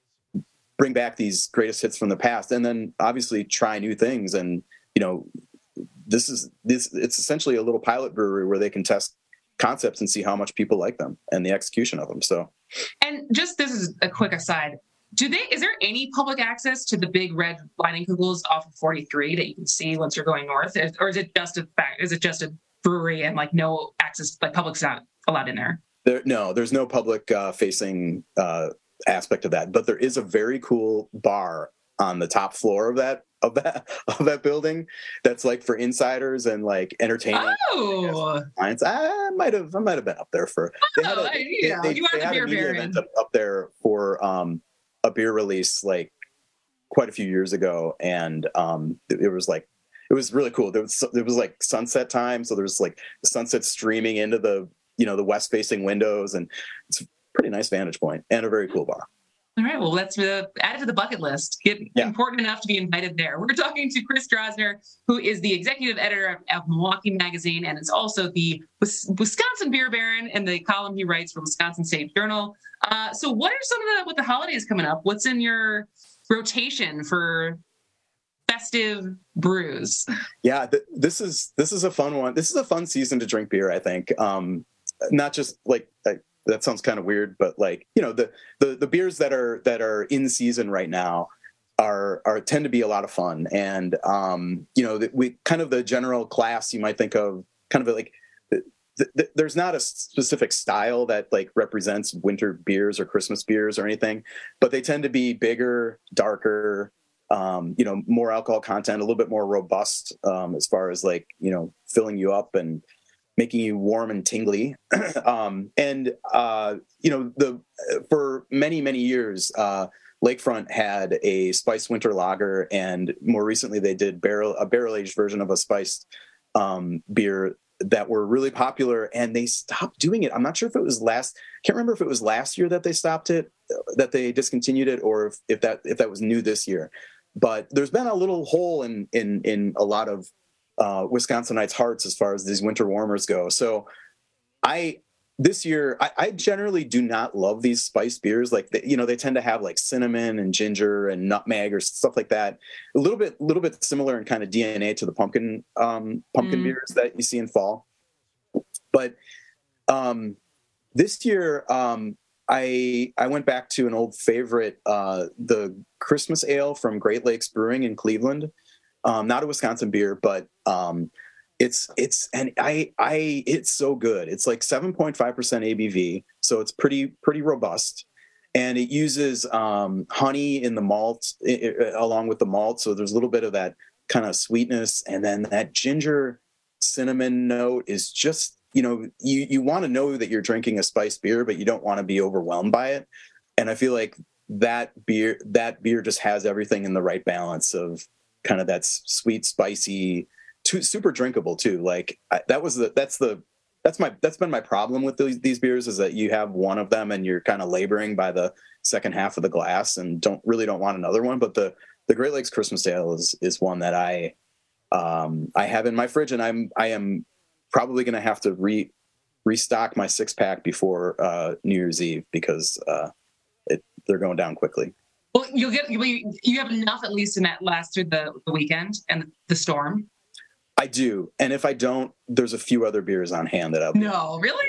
bring back these greatest hits from the past, and then obviously try new things. And you know, this is this it's essentially a little pilot brewery where they can test concepts and see how much people like them and the execution of them. So, and just this is a quick aside. Do they? Is there any public access to the big red Leinenkugels off of forty-three that you can see once you're going north, or is it just a fact? Is it just a brewery and like no access, like public's not allowed in there? There, no, there's no public uh, facing uh, aspect of that, but there is a very cool bar on the top floor of that of that of that building that's like for insiders and like entertaining oh clients. I might have I might have been up there for they had a, oh, yeah. they, they, you they had had a a beer media baron. event up, up there for um, a beer release like quite a few years ago, and um, it, it was like it was really cool. There was there was like sunset time, so there's like the sunset streaming into the you know the west facing windows, and it's a pretty nice vantage point and a very cool bar. All right, well, let's uh, add it to the bucket list. Get Yeah. important enough to be invited there. We're talking to Chris Drosner, who is the executive editor of, of Milwaukee Magazine, and is also the Wis- Wisconsin Beer Baron in the column he writes for Wisconsin State Journal. Uh, so what are some of the, with the holidays coming up, what's in your rotation for festive brews? Yeah, th- this is this is a fun one. This is a fun season to drink beer, I think. Um, not just like uh, that sounds kind of weird, but like you know the the the beers that are that are in season right now are are tend to be a lot of fun. And um, you know the, we kind of the general class you might think of kind of like. th- th- There's not a specific style that like represents winter beers or Christmas beers or anything, but they tend to be bigger, darker, um, you know, more alcohol content, a little bit more robust um, as far as like, you know, filling you up and making you warm and tingly. um, and, uh, you know, the for many, many years, uh, Lakefront had a spiced winter lager, and more recently they did barrel a barrel-aged version of a spiced um, beer that were really popular, and they stopped doing it. I'm not sure if it was last, can't remember if it was last year that they stopped it, that they discontinued it, or if, if that if that was new this year. But there's been a little hole in in in a lot of uh, Wisconsinites' hearts as far as these winter warmers go. So I this year I, I generally do not love these spiced beers. Like they, you know, they tend to have like cinnamon and ginger and nutmeg or stuff like that. A little bit, little bit similar in kind of D N A to the pumpkin um, pumpkin mm. beers that you see in fall. But um, this year, um, I I went back to an old favorite, uh, the Christmas Ale from Great Lakes Brewing in Cleveland. Um, not a Wisconsin beer, but um, it's it's and I I it's so good. It's like seven point five percent A B V, so it's pretty pretty robust, and it uses um, honey in the malt it, it, along with the malt. So there's a little bit of that kind of sweetness, and then that ginger cinnamon note is just, you know, you you want to know that you're drinking a spiced beer, but you don't want to be overwhelmed by it. And I feel like that beer that beer just has everything in the right balance of kind of that sweet, spicy, too, super drinkable too. Like I, that was the that's the that's my that's been my problem with these, these beers, is that you have one of them and you're kind of laboring by the second half of the glass and don't really don't want another one. But the the Great Lakes Christmas Ale is is one that I um, I have in my fridge, and I'm I am probably going to have to re restock my six pack before uh, New Year's Eve, because uh, it, they're going down quickly. Well, you'll get you you have enough at least in that last through the, the weekend and the storm. I do, and if I don't, there's a few other beers on hand that I'll. No, really.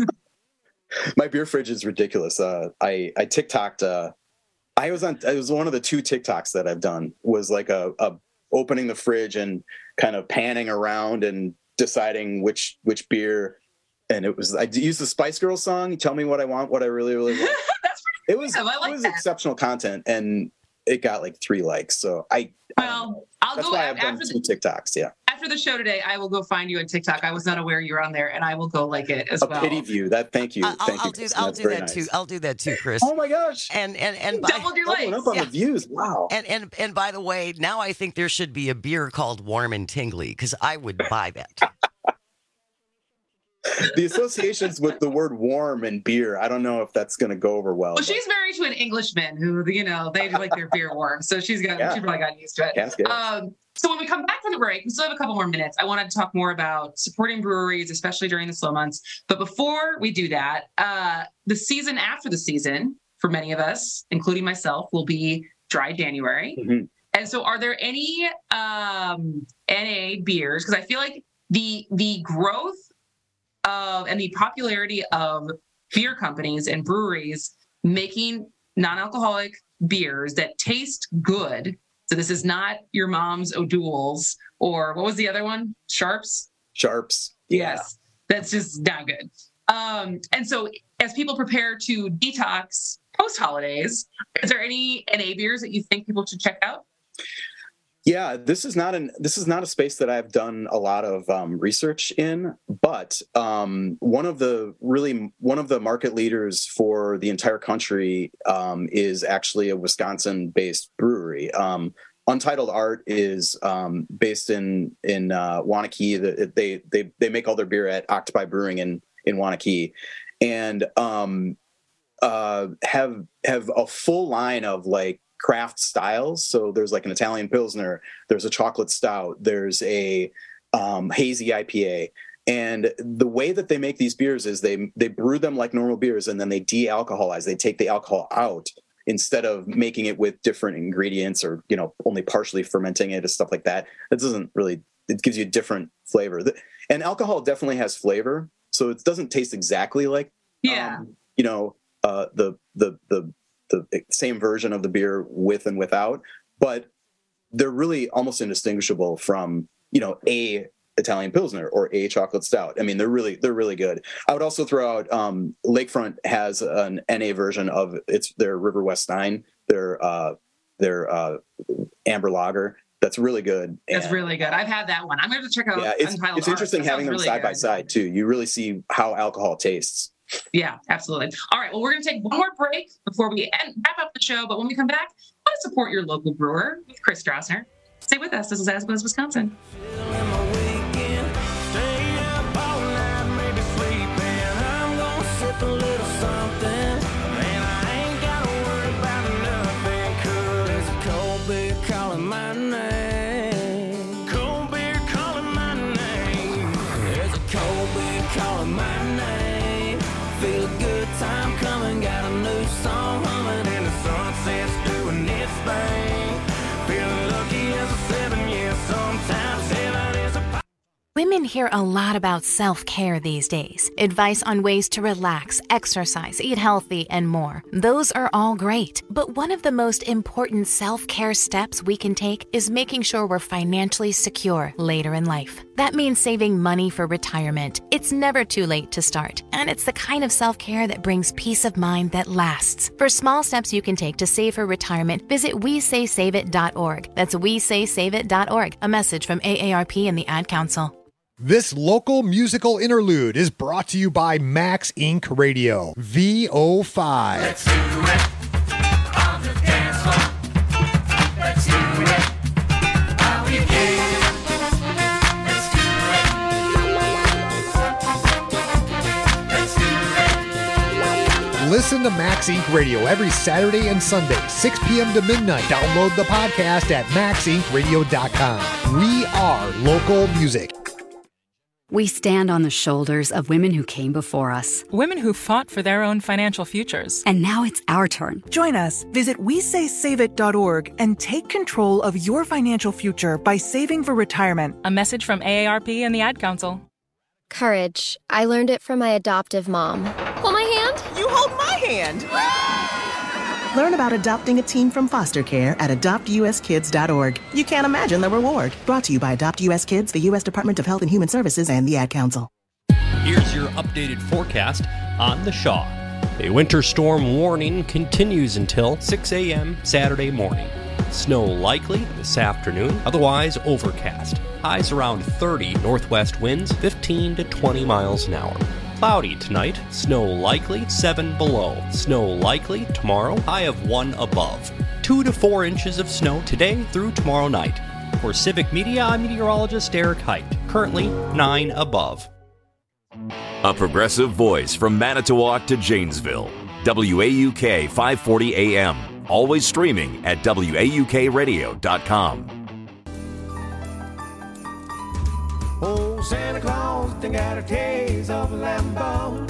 My beer fridge is ridiculous. Uh, I I TikToked. Uh, I was on. It was one of the two TikToks that I've done. Was like a, a opening the fridge and kind of panning around and deciding which which beer. And it was I used the Spice Girls song. Tell me what I want, what I really really want. That's pretty. It was I like it was that. exceptional content, and it got like three likes. So I well, I'll that's go why a- I've done after two the TikToks. Yeah, after the show today. I will go find you on TikTok. I was not aware you were on there, and I will go like it as a well. pity view. That thank you, I'll, thank I'll you. do. Kristen. I'll That's do very that nice. too. I'll do that too, Chris. Oh my gosh! And and and by, doubled your Doubling likes. up on Yeah. the views. Wow. And and and by the way, now I think there should be a beer called Warm and Tingly because I would buy that. The associations with the word warm and beer, I don't know if that's going to go over well. Well, she's married to an Englishman who, you know, they like their beer warm, so she's got Yeah. she probably got used to it. Cascade. Um, so when we come back from the break, we still have a couple more minutes. I want to talk more about supporting breweries, especially during the slow months. But before we do that, uh, the season after the season, for many of us, including myself, will be dry January. Mhm. And so, are there any um, N A beers? Because I feel like the the growth of and the popularity of beer companies and breweries making non-alcoholic beers that taste good. So this is not your mom's O'Doul's or what was the other one? Sharps? Sharps. Yeah. Yes. That's just not good. Um, and so as people prepare to detox post-holidays, is there any N A beers that you think people should check out? Yeah, this is not an this is not a space that I've done a lot of um, research in, but um, one of the really one of the market leaders for the entire country um, is actually a Wisconsin-based brewery. Um, Untitled Art is um, based in in uh, Waunakee. The- They they they make all their beer at Octopi Brewing in in Waunakee, and um, uh, have have a full line of like craft styles. So there's like an Italian Pilsner, there's a chocolate stout, there's a um, hazy I P A. And the way that they make these beers is they they brew them like normal beers and then they de-alcoholize. They take the alcohol out instead of making it with different ingredients or, you know, only partially fermenting it and stuff like that. That doesn't really, it gives you a different flavor. And alcohol definitely has flavor. So it doesn't taste exactly like, yeah. um, you know, uh, the, the, the, the same version of the beer with and without, but they're really almost indistinguishable from, you know, a Italian Pilsner or a chocolate stout. I mean, they're really, they're really good. I would also throw out, um, Lakefront has an N A version of it's their River West Nine, their, uh, their, uh, amber lager. That's really good. That's And, really good. I've had that one. I'm going to check out. yeah, it's, Untitled it's interesting Art. That having them sounds side really by good. side too. You really see how alcohol tastes. Yeah, absolutely. All right. Well, we're going to take one more break before we end, wrap up the show. But when we come back, want to support your local brewer with Chris Strassner. Stay with us. This is As Goes Wisconsin. Time coming, got a new song humming, and the sunset's doing its thing. Feeling lucky as a seven, yeah, sometimes seven is a. Women hear a lot about self-care these days. Advice on ways to relax, exercise, eat healthy, and more. Those are all great. But one of the most important self-care steps we can take is making sure we're financially secure later in life. That means saving money for retirement. It's never too late to start, and it's the kind of self-care that brings peace of mind that lasts. For small steps you can take to save for retirement, visit we say save it dot org. That's we say save it dot org. A message from A A R P and the Ad Council. This local musical interlude is brought to you by Max Incorporated. Radio, V O five. Let's do it on the dance floor. Let's do it. How we get. Let's do it. Let's do it. Listen to Max Incorporated. Radio every Saturday and Sunday, six p.m. to midnight. Download the podcast at max inc radio dot com. We are local music. We stand on the shoulders of women who came before us. Women who fought for their own financial futures. And now it's our turn. Join us. Visit we say save it dot org and take control of your financial future by saving for retirement. A message from A A R P and the Ad Council. Courage. I learned it from my adoptive mom. Hold my hand. You hold my hand. Learn about adopting a teen from foster care at adopt u s kids dot org. You can't imagine the reward. Brought to you by Adopt U S Kids, the U S Department of Health and Human Services, and the Ad Council. Here's your updated forecast on the Shaw. A winter storm warning continues until six a.m. Saturday morning. Snow likely this afternoon, otherwise overcast. Highs around thirty, northwest winds fifteen to twenty miles an hour. Cloudy tonight, snow likely, seven below. Snow likely tomorrow, high of one above. Two to four inches of snow today through tomorrow night. For Civic Media, I'm meteorologist Eric Height, currently nine above. A progressive voice from Manitowoc to Janesville. W A U K five forty A M. Always streaming at W A U K radio dot com. Oh, Santa Claus, they got a taste of a Lambo.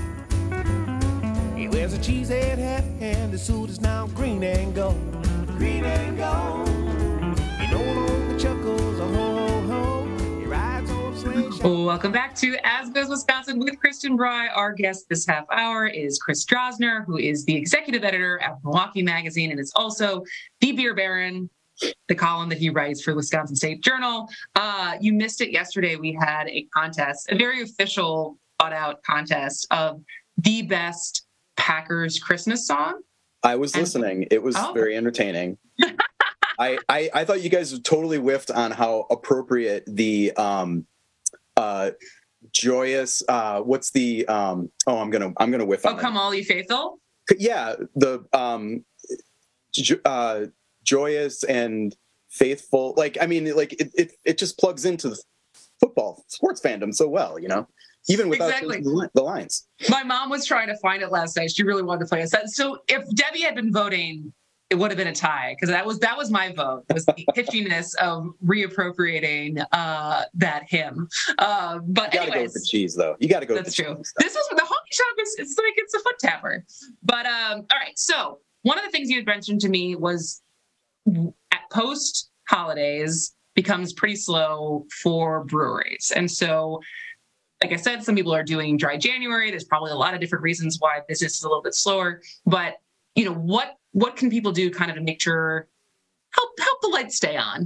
He wears a cheesehead hat and the suit is now green and gold. Green and gold. He don't own the chuckles, a ho ho. He rides on a slingshot. Welcome back to As Goes Wisconsin with Kristen Bry. Our guest this half hour is Chris Drosner, who is the executive editor at Milwaukee Magazine and is also the beer baron, the column that he writes for Wisconsin State Journal. Uh, you missed it yesterday. We had a contest, a very official, thought-out contest of the best Packers Christmas song. I was and, listening. It was oh. very entertaining. I, I I thought you guys totally whiffed on how appropriate the um uh joyous uh what's the um oh I'm gonna I'm gonna whiff oh on come it. all ye faithful. Yeah, the um uh joyous and faithful, like I mean like it, it it just plugs into the football sports fandom so well, you know, even without exactly. the, the lines. My mom was trying to find it last night. She really wanted to play us. So if Debbie had been voting, it would have been a tie, because that was that was my vote, was the pitchiness of reappropriating uh that hymn. Uh but you gotta anyways, go with the cheese though. You gotta go that's with the true cheese, this is the honky shop is it's like it's a foot tapper. But um all right, so one of the things you had mentioned to me was at post holidays becomes pretty slow for breweries. And so, like I said, some people are doing dry January. There's probably a lot of different reasons why business is a little bit slower. But, you know, what what can people do kind of to make sure, help help the lights stay on?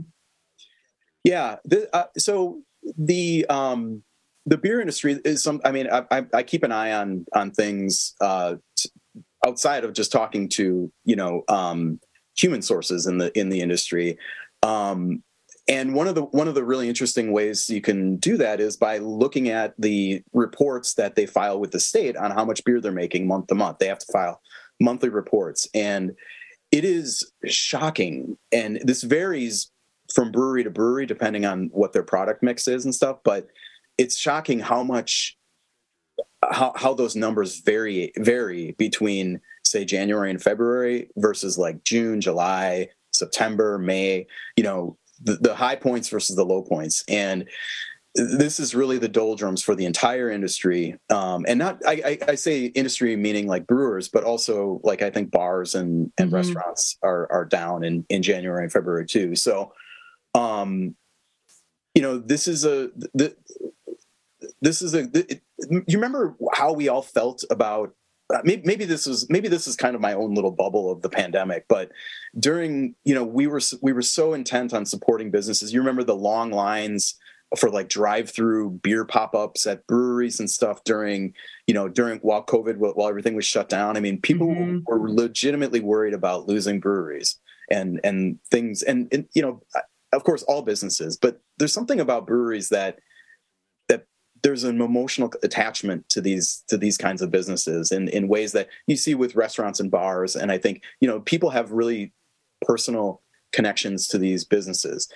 Yeah. The, uh, so the um, the beer industry is some, I mean, I, I, I keep an eye on on things uh, t- outside of just talking to, you know, um, human sources in the in the industry. Um, and one of the one of the really interesting ways you can do that is by looking at the reports that they file with the state on how much beer they're making month to month. They have to file monthly reports, and it is shocking. And this varies from brewery to brewery depending on what their product mix is and stuff. But it's shocking how much how how those numbers vary vary between, say, January and February versus like June, July, September, May, you know, the, the high points versus the low points. And this is really the doldrums for the entire industry. Um, and not, I, I, I say industry meaning like brewers, but also like, I think bars and, and mm-hmm. restaurants are, are down in, in January and February too. So, um, you know, this is a, the, this is a, the, you remember how we all felt about Uh, maybe, maybe this is maybe this is kind of my own little bubble of the pandemic, but during, you know, we were we were so intent on supporting businesses. You remember the long lines for like drive-through beer pop-ups at breweries and stuff during, you know, during while COVID, while everything was shut down. I mean, people mm-hmm. were legitimately worried about losing breweries and and things, and, and you know, of course, all businesses. But there's something about breweries that. There's an emotional attachment to these to these kinds of businesses in, in ways that you see with restaurants and bars. And I think, you know, people have really personal connections to these businesses.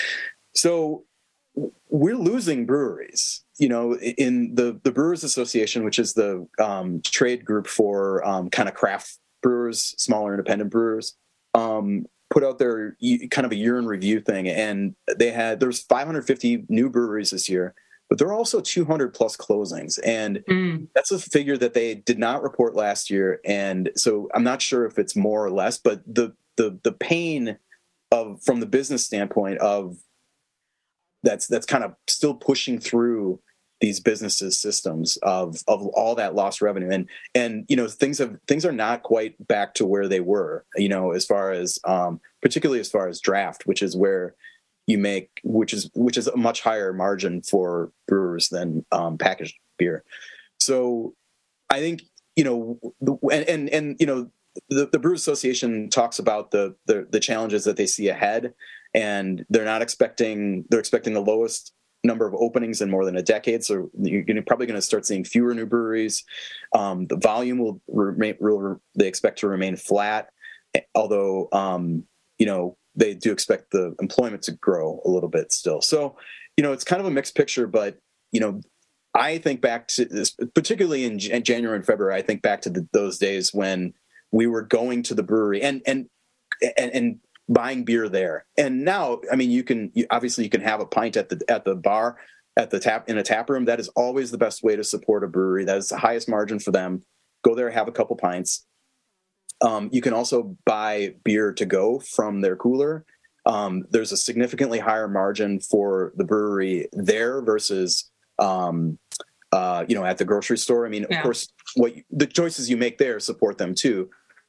So we're losing breweries, you know, in the, the Brewers Association, which is the um, trade group for um, kind of craft brewers, smaller independent brewers, um, put out their kind of a year in review thing. And they had, there's five hundred fifty new breweries this year. But there are also two hundred plus closings. And mm. that's a figure that they did not report last year. And so I'm not sure if it's more or less, but the the the pain of from the business standpoint of that's that's kind of still pushing through these businesses' systems of of all that lost revenue. And and you know things have things are not quite back to where they were. You know, as far as um, particularly as far as draft, which is where you make which is which is a much higher margin for brewers than um, packaged beer. So I think you know and and, and you know the, the Brewers Association talks about the, the the challenges that they see ahead, and they're not expecting they're expecting the lowest number of openings in more than a decade. So you're gonna, probably going to start seeing fewer new breweries. Um, the volume will remain, will, they expect to remain flat, although, um, you know, they do expect the employment to grow a little bit still. So, you know, it's kind of a mixed picture, but, you know, I think back to this, particularly in January and February, I think back to the, those days when we were going to the brewery and, and, and, and buying beer there. And now, I mean, you can you, obviously you can have a pint at the at the bar, at the tap in a tap room. That is always the best way to support a brewery. That is the highest margin for them. Go there, have a couple pints. Um, you can also buy beer to go from their cooler. Um, there's a significantly higher margin for the brewery there versus um, uh, you know at the grocery store. I mean, yeah. Of course, what you, the choices you make there support them too.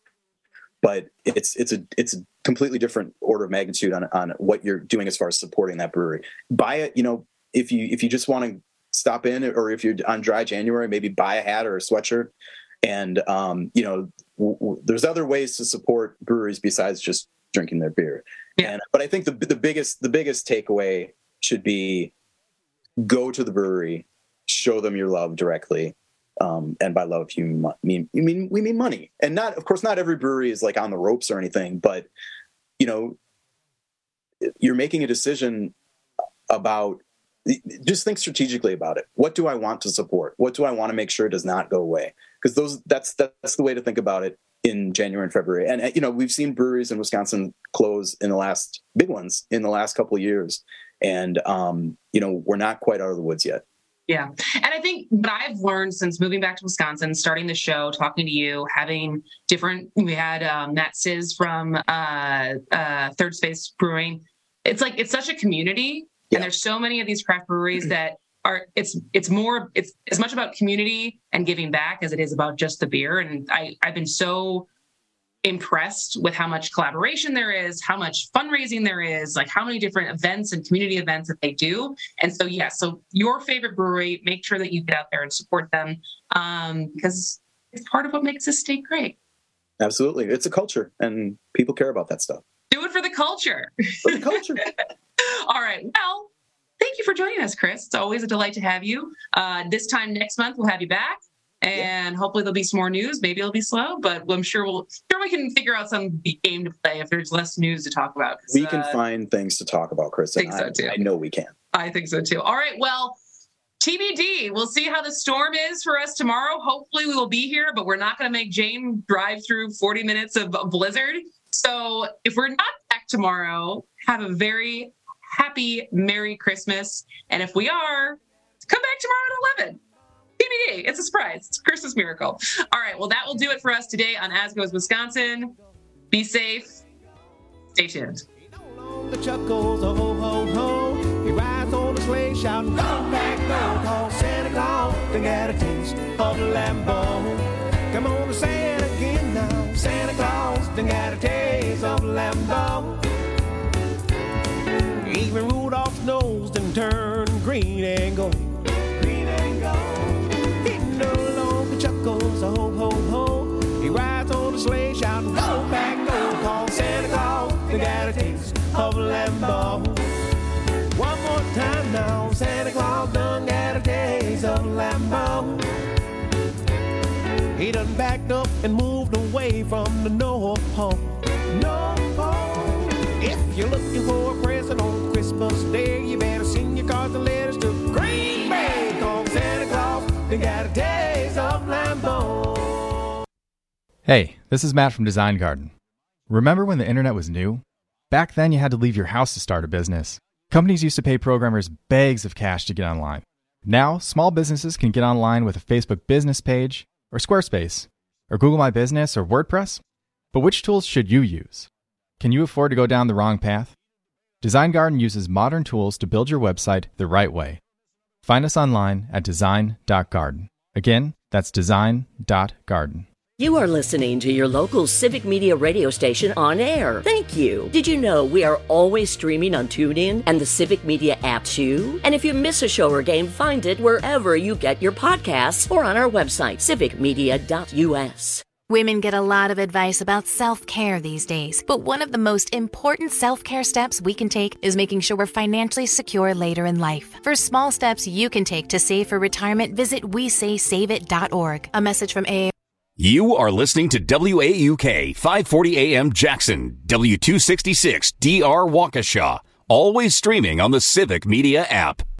But it's it's a it's a completely different order of magnitude on on what you're doing as far as supporting that brewery. Buy it, you know, if you if you just want to stop in, or if you're on dry January, maybe buy a hat or a sweatshirt. And um, you know, w- w- there's other ways to support breweries besides just drinking their beer. Yeah. And but I think the the biggest the biggest takeaway should be go to the brewery, show them your love directly. Um, and by love, you mean, you mean, we mean money, and not, of course, not every brewery is like on the ropes or anything, but you know, you're making a decision about, just think strategically about it. What do I want to support? What do I want to make sure does not go away? Because those, that's, that's the way to think about it in January and February. And, you know, we've seen breweries in Wisconsin close in the last big ones in the last couple of years. And, um, you know, we're not quite out of the woods yet. Yeah. And I think what I've learned since moving back to Wisconsin, starting the show, talking to you, having different, we had um, Matt Sizz from uh, uh, Third Space Brewing. It's like, it's such a community. Yeah. And there's so many of these craft breweries that are, it's, it's more, it's as much about community and giving back as it is about just the beer. And I, I've been so impressed with how much collaboration there is, how much fundraising there is, like how many different events and community events that they do. And so, yeah, so your favorite brewery, make sure that you get out there and support them um, because it's part of what makes this state great. Absolutely. It's a culture and people care about that stuff. Do it for the culture. For the culture. All right. Well, thank you for joining us, Chris. It's always a delight to have you. Uh, this time next month, we'll have you back. And yeah. Hopefully there'll be some more news. Maybe it'll be slow, but I'm sure we'll sure we can figure out some game to play if there's less news to talk about. We can uh, find things to talk about, Chris. I think so I, too. I know we can. I think so too. All right. Well, T B D. We'll see how the storm is for us tomorrow. Hopefully we will be here, but we're not going to make Jane drive through forty minutes of a blizzard. So if we're not back tomorrow, have a very happy, Merry Christmas. And if we are, come back tomorrow at eleven. T B D. It's a surprise. It's a Christmas miracle. All right. Well, that will do it for us today on As Goes Wisconsin. Be safe. Stay tuned. The chuckles, oh, ho, ho, ho. He rides on the sleigh shouting, go back, go, call Santa Claus to get a taste of Lambeau. Come on to Santa again now. Santa Claus to get a taste of Lambeau. Even Rudolph's nose done turned green and gold. Green and gold. Chuckles, oh, ho, ho, ho. He rides on the sleigh shouting, go back, go, call Santa Claus to get a taste of Lambeau. One more time now, Santa Claus done got a taste of Lambeau. He done backed up and moved away from the North Pole. North Pole. If you're looking for a present on Christmas Day, you better send your cards and letters to Green Bay, call Santa Claus to get a taste of Lambeau. Hey, this is Matt from Design Garden. Remember when the internet was new? Back then you had to leave your house to start a business. Companies used to pay programmers bags of cash to get online. Now, small businesses can get online with a Facebook business page, or Squarespace, or Google My Business, or WordPress. But which tools should you use? Can you afford to go down the wrong path? Design Garden uses modern tools to build your website the right way. Find us online at design dot garden. Again, that's design dot garden. You are listening to your local Civic Media radio station on air. Thank you. Did you know we are always streaming on TuneIn and the Civic Media app too? And if you miss a show or game, find it wherever you get your podcasts or on our website, civic media dot u s. Women get a lot of advice about self-care these days, but one of the most important self-care steps we can take is making sure we're financially secure later in life. For small steps you can take to save for retirement, visit we say save it dot org. A message from A A. You are listening to W A U K five forty A M Jackson, W two sixty-six D R Waukesha, always streaming on the Civic Media app.